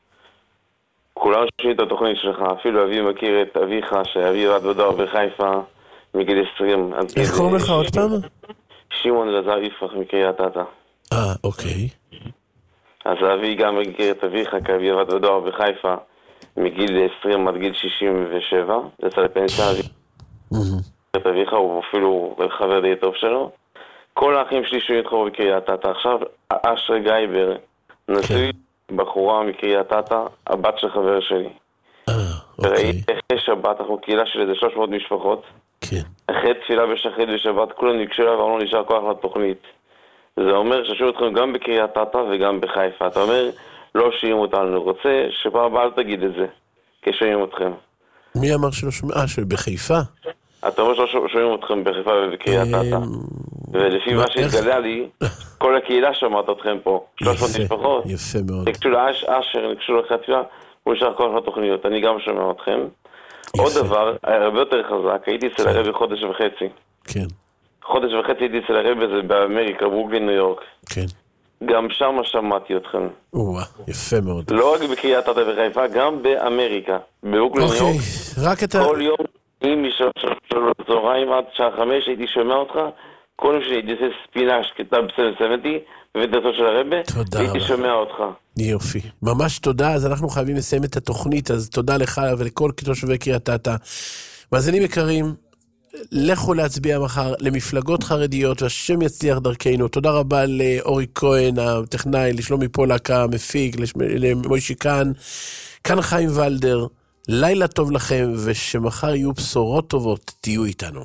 E: כולם שומעים את התוכנית שלך, אפילו אבי מכיר את אביך, שאבי עבד בדואר בחיפה מגיל עשרים.
F: איך קוראים לך עוד פעם?
E: שמעון אלעזר יפרח מקריית אתא.
F: אה, אוקיי.
E: אז אבי גם מכיר את אביך, כי אבי עבד בדואר בחיפה מגיל עשרים עד גיל שישים ושבע. זה יצא לפנסיה, אבי את אביך, הוא אפילו חבר די טוב שלו. כל האחים שלי שומעים את חור בקריית אתא. עכשיו, אשר גייבר נשוי בחורה מקריית אתא, הבת של חבר שלי. וראיתי אחרי שבת, אנחנו קהילה של איזה שלוש מאות משפחות. אחרי תפילה בשחרית ושבת, כולם נקשו לה ואמרו נשאר כוח לתוכנית. זה אומר ששומעים אתכם גם בקריית אתא וגם בחיפה. אתה אומר, לא שומעים אותנו, אני רוצה שפעם הבאה אל תגיד את זה, כי שומעים אתכם.
F: מי אמר שלא שומעים? אה, שבחיפה?
E: אתה אומר שלא שומעים אתכם בחיפה ובקריית אתא. ולפי מה שהתגלה לי, כל הקהילה שמעת אתכם פה. שלוש מאות משפחות.
F: יפה מאוד.
E: נקשו לאשר, נקשו לחתפילה, הוא נשאר כוח לתוכניות. אני גם שומע אתכם. עוד דבר, הרבה יותר חזק, הייתי אצל הרבי חודש וחצי.
F: כן.
E: חודש וחצי הייתי אצל הרבי, זה באמריקה, ברוקלין, ניו יורק.
F: כן.
E: גם שם שמעתי אתכם.
F: וואה, יפה מאוד.
E: לא רק בקריית אתא וחיפה, גם באמריקה. ברוקלין, ניו יורק.
F: רק את ה...
E: כל יום, אם משעה צהריים עד שעה חמש, הייתי שומע אותך. כל יום שהייתי עושה ספינש, כתב בסן שבעים, ודתו של הרבי, הייתי שומע אותך.
F: יופי. ממש תודה, אז אנחנו חייבים לסיים את התוכנית, אז תודה לך ולכל תושבי קריית אתא. מאזינים יקרים, לכו להצביע מחר למפלגות חרדיות, והשם יצליח דרכנו. תודה רבה לאורי כהן, הטכנאי, לשלומי פולק, המפיק, למוישי כאן, כאן חיים ולדר. לילה טוב לכם, ושמחר יהיו בשורות טובות, תהיו איתנו.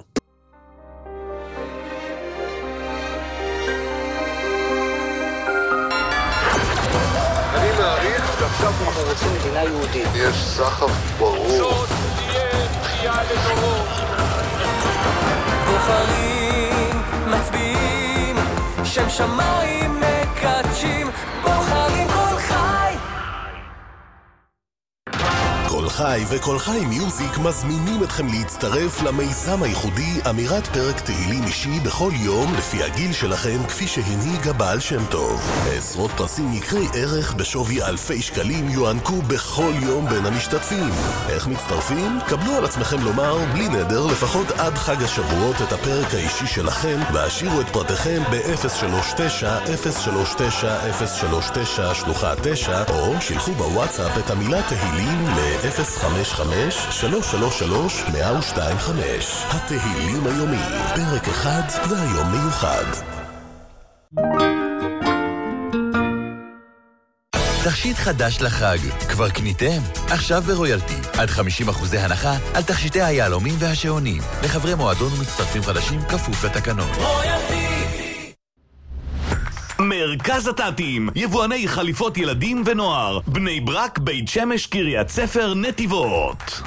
K: אני מעריך שעכשיו אנחנו רוצים מדינה יהודית. יש סחף ברור. זאת תהיה תחייה לדורות.
M: בוחרים, מצביעים, שם שמיים מקדשים, בוחרים כל חי.
W: כל חי וכל חי מיוזיק מזמינים אתכם להצטרף למיזם הייחודי אמירת פרק תהילים אישי בכל יום לפי הגיל שלכם, כפי שהנהיג הבעל שם טוב. עשרות פרסים יקרי ערך בשווי אלפי שקלים יוענקו בכל יום בין המשתתפים. איך מצטרפים? קבלו על עצמכם לומר בלי נדר לפחות עד חג השבועות את הפרק האישי שלכם, והשאירו את פרטיכם ב-אפס שלוש תשע אפס שלוש תשע אפס שלוש תשע שלוחה תשע, או שילחו בוואטסאפ את המילה תהילים ל-אפס חמש חמש שלוש שלוש שלוש מאה שתיים חמש. התהילים היומי, פרק אחד והיום מיוחד.
L: תכשיט חדש לחג, כבר קניתם? עכשיו ברויאלטי, עד חמישים אחוז הנחה על תכשיטי היהלומים והשעונים, לחברי מועדון ומצטרפים חדשים כפוף לתקנון.
G: רויאלטי! מרכז הטאטים, יבואני חליפות ילדים ונוער, בני ברק, בית שמש, קריית ספר, נתיבות.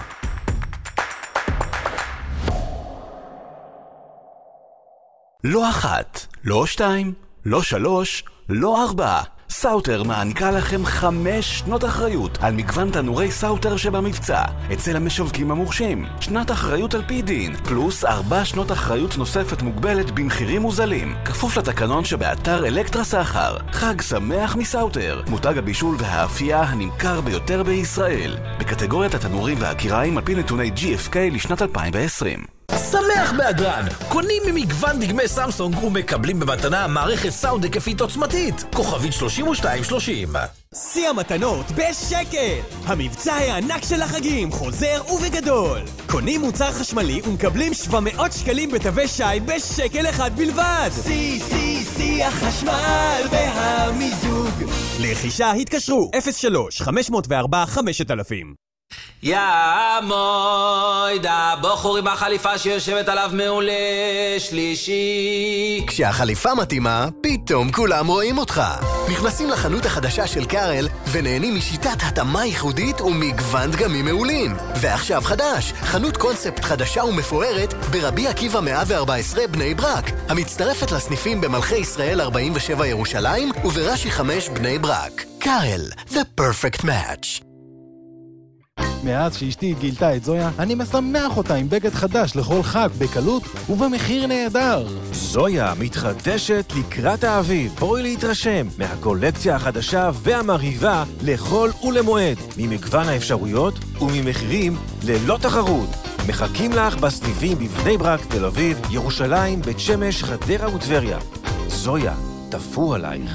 G: לא אחת, לא שתיים, לא שלוש, לא ארבע. סאוטר מעניקה לכם חמש שנות אחריות על מגוון תנורי סאוטר שבמבצע אצל המשווקים המורשים. שנת אחריות על פי דין, פלוס ארבע שנות אחריות נוספת מוגבלת במחירים מוזלים, כפוף לתקנון שבאתר אלקטרה סחר. חג שמח מסאוטר, מותג הבישול והאפייה הנמכר ביותר בישראל, בקטגוריית התנורים והקיריים על פי נתוני ג'י אף קיי לשנת אלפיים ועשרים.
C: שמח בהדרן! קונים ממגוון דגמי סמסונג ומקבלים במתנה מערכת סאונד היקפית עוצמתית, כוכבית שלושים ושתיים שלושים.
S: שיא המתנות בשקל! המבצע הענק של החגים חוזר ובגדול. קונים מוצר חשמלי ומקבלים שבע מאות שקלים בתווי שי בשקל אחד בלבד. שיא, שיא, שיא החשמל והמיזוג. לרכישה התקשרו אפס שלוש חמש אפס ארבע חמש אלפים.
C: יא מויד, הבחור עם החליפה שיושבת עליו מעולה שלישי.
T: כשהחליפה מתאימה, פתאום כולם רואים אותך. נכנסים לחנות החדשה של קארל ונהנים משיטת התאמה ייחודית ומגוון דגמים מעולים. ועכשיו חדש, חנות קונספט חדשה ומפוארת ברבי עקיבא מאה וארבע עשרה בני ברק, המצטרפת לסניפים במלכי ישראל ארבעים ושבע ירושלים וברש"י חמש בני ברק. קארל, the perfect match.
I: מאז שאשתי גילתה את זויה, אני משמח אותה עם בגד חדש לכל חג, בקלות ובמחיר נהדר.
N: זויה מתחדשת לקראת האביב. בואי להתרשם מהקולקציה החדשה והמרהיבה לכל ולמועד, ממגוון האפשרויות וממחירים ללא תחרות. מחכים לך בסניפים בבני ברק, תל אביב, ירושלים, בית שמש, חדרה וטבריה. זויה, תפו עלייך.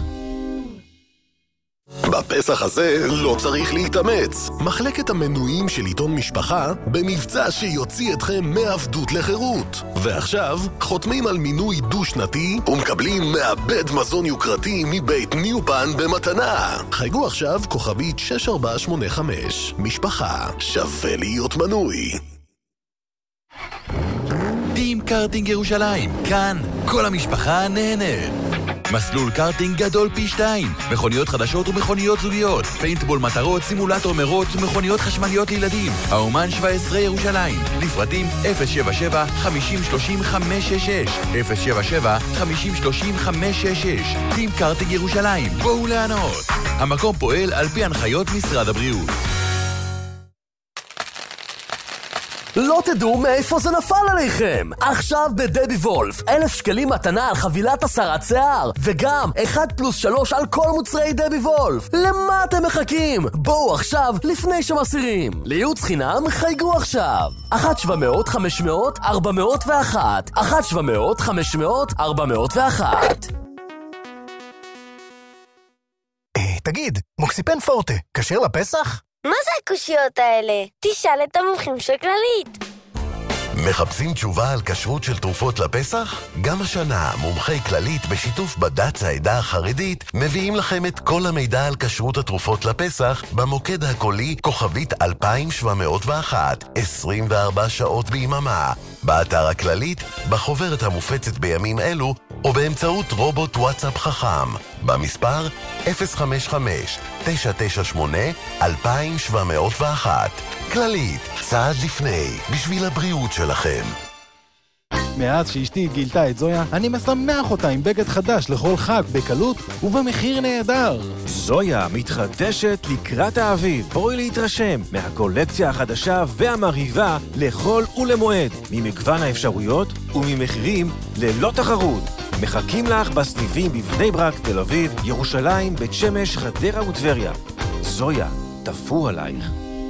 O: בפסח הזה לא צריך להתאמץ. מחלקת המנויים של עיתון משפחה במבצע שיוציא אתכם מעבדות לחירות. ועכשיו חותמים על מינוי דו-שנתי ומקבלים מעבד מזון יוקרתי מבית ניופן במתנה. חייגו עכשיו כוכבית שש ארבע שמונה חמש. משפחה, שווה להיות מנוי.
P: טים קארטינג ירושלים, כאן כל המשפחה נהנית. מסלול קארטינג גדול פי שתיים, מכוניות חדשות ומכוניות זוגיות, פיינטבול מטרות, סימולטור מרוץ ומכוניות חשמליות לילדים. האומן שבע עשרה ירושלים, לפרטים אפס שבע שבע חמישים שלושים חמש שש שש, אפס שבע שבע חמישים שלושים חמש שש שש. טים קארטינג ירושלים, בואו לענות. המקום פועל על פי הנחיות משרד הבריאות.
Q: לא תדעו מאיפה זה נפל עליכם. עכשיו בדבי וולף, אלף שקלים מתנה על חבילת הסרת שיער, וגם אחד פלוס שלוש על כל מוצרי דבי וולף. למה אתם מחכים? בואו עכשיו לפני שמסירים. לייעוץ חינם חייגו עכשיו. אחת שבע מאות חמש מאות ארבע מאות ואחת, אחת שבע מאות חמש מאות ארבע מאות ואחת.
T: תגיד, מוקסיפן פורטה, כשר לפסח?
U: מה זה הקושיות האלה? תשאל את המומחים של כללית.
O: מחפשים תשובה על כשרות של תרופות לפסח? גם השנה מומחי כללית בשיתוף בד"ץ העדה החרדית מביאים לכם את כל המידע על כשרות התרופות לפסח במוקד הקולי כוכבית אלפיים שבע מאות ואחת, עשרים וארבע שעות ביממה, באתר הכללית, בחוברת המופצת בימים אלו או באמצעות רובוט וואטסאפ חכם במספר אפס חמש חמש תשע תשע שמונה אלפיים שבע מאות ואחת. כללית, צעד לפני, בשביל הבריאות שלכם.
I: מאז שאשתי גילתה את זויה, אני משמח אותה עם בגד חדש לכל חג, בקלות ובמחיר נהדר.
N: זויה מתחדשת לקראת האביב. בואי להתרשם מהקולקציה החדשה והמרהיבה לכל ולמועד, ממגוון האפשרויות וממחירים ללא תחרות. מחכים לך בסניפים בבני ברק, תל אביב, ירושלים, בית שמש, חדרה וטבריה. זויה, תפו עלייך.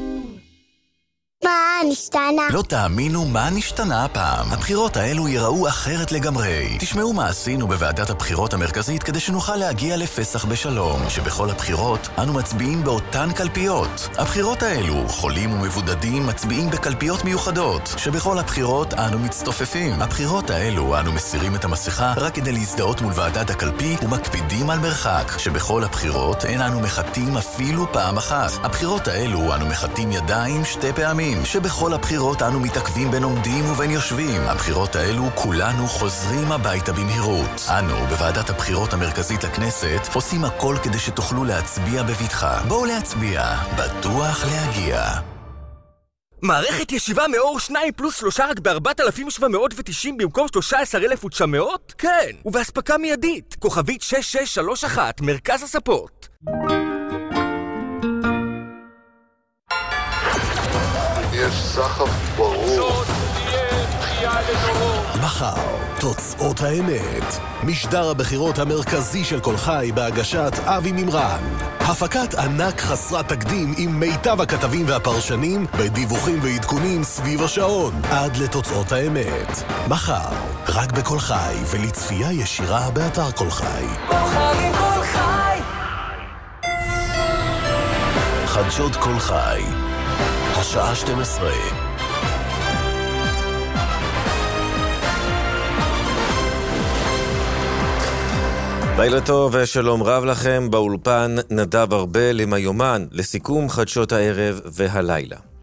U: מה נשתנה?
W: לא תאמינו מה נשתנה הפעם. הבחירות האלו ייראו אחרת לגמרי. תשמעו מה עשינו בוועדת הבחירות המרכזית כדי שנוכל להגיע לפסח בשלום, שבכל הבחירות אנו מצביעים באותן קלפיות. הבחירות האלו, חולים ומבודדים מצביעים בקלפיות מיוחדות, שבכל הבחירות אנו מצטופפים. הבחירות האלו אנו מסירים את המסכה רק כדי להזדהות מול ועדת הקלפי ומקפידים על מרחק, שבכל הבחירות אין אנו מחטים אפילו פעם אחת. הבחירות האלו אנו מחטים ידיים שתי פעמים. שבכל הבחירות אנו מתעכבים בין עומדים ובין יושבים. הבחירות האלו כולנו חוזרים הביתה במהירות. אנו בוועדת הבחירות המרכזית לכנסת עושים הכל כדי שתוכלו להצביע בבטחה. בואו להצביע, בטוח להגיע.
H: מערכת ישיבה מאור שניים פלוס שלושה רק ב-ארבעת אלפים שבע מאות ותשעים במקום שלושה עשר אלף ותשע מאות? כן, ובהספקה מיידית. כוכבית שש שש שלוש אחת, מרכז הספורט.
K: יש סחף ברור.
B: זאת תהיה בחייה לדורות.
W: מחר, תוצאות האמת. משדר הבחירות המרכזי של כל חי בהגשת אבי ממרן. הפקת ענק חסרת תקדים עם מיטב הכתבים והפרשנים בדיווחים ועדכונים סביב השעון. עד לתוצאות האמת. מחר, רק בכל חי ולצפייה ישירה באתר כל חי.
M: בוחרים כל חי.
W: חדשות כל חי. השעה שתים עשרה.
N: לילה טוב ושלום רב לכם, באולפן נדב ארבל עם היומן לסיכום חדשות הערב והלילה.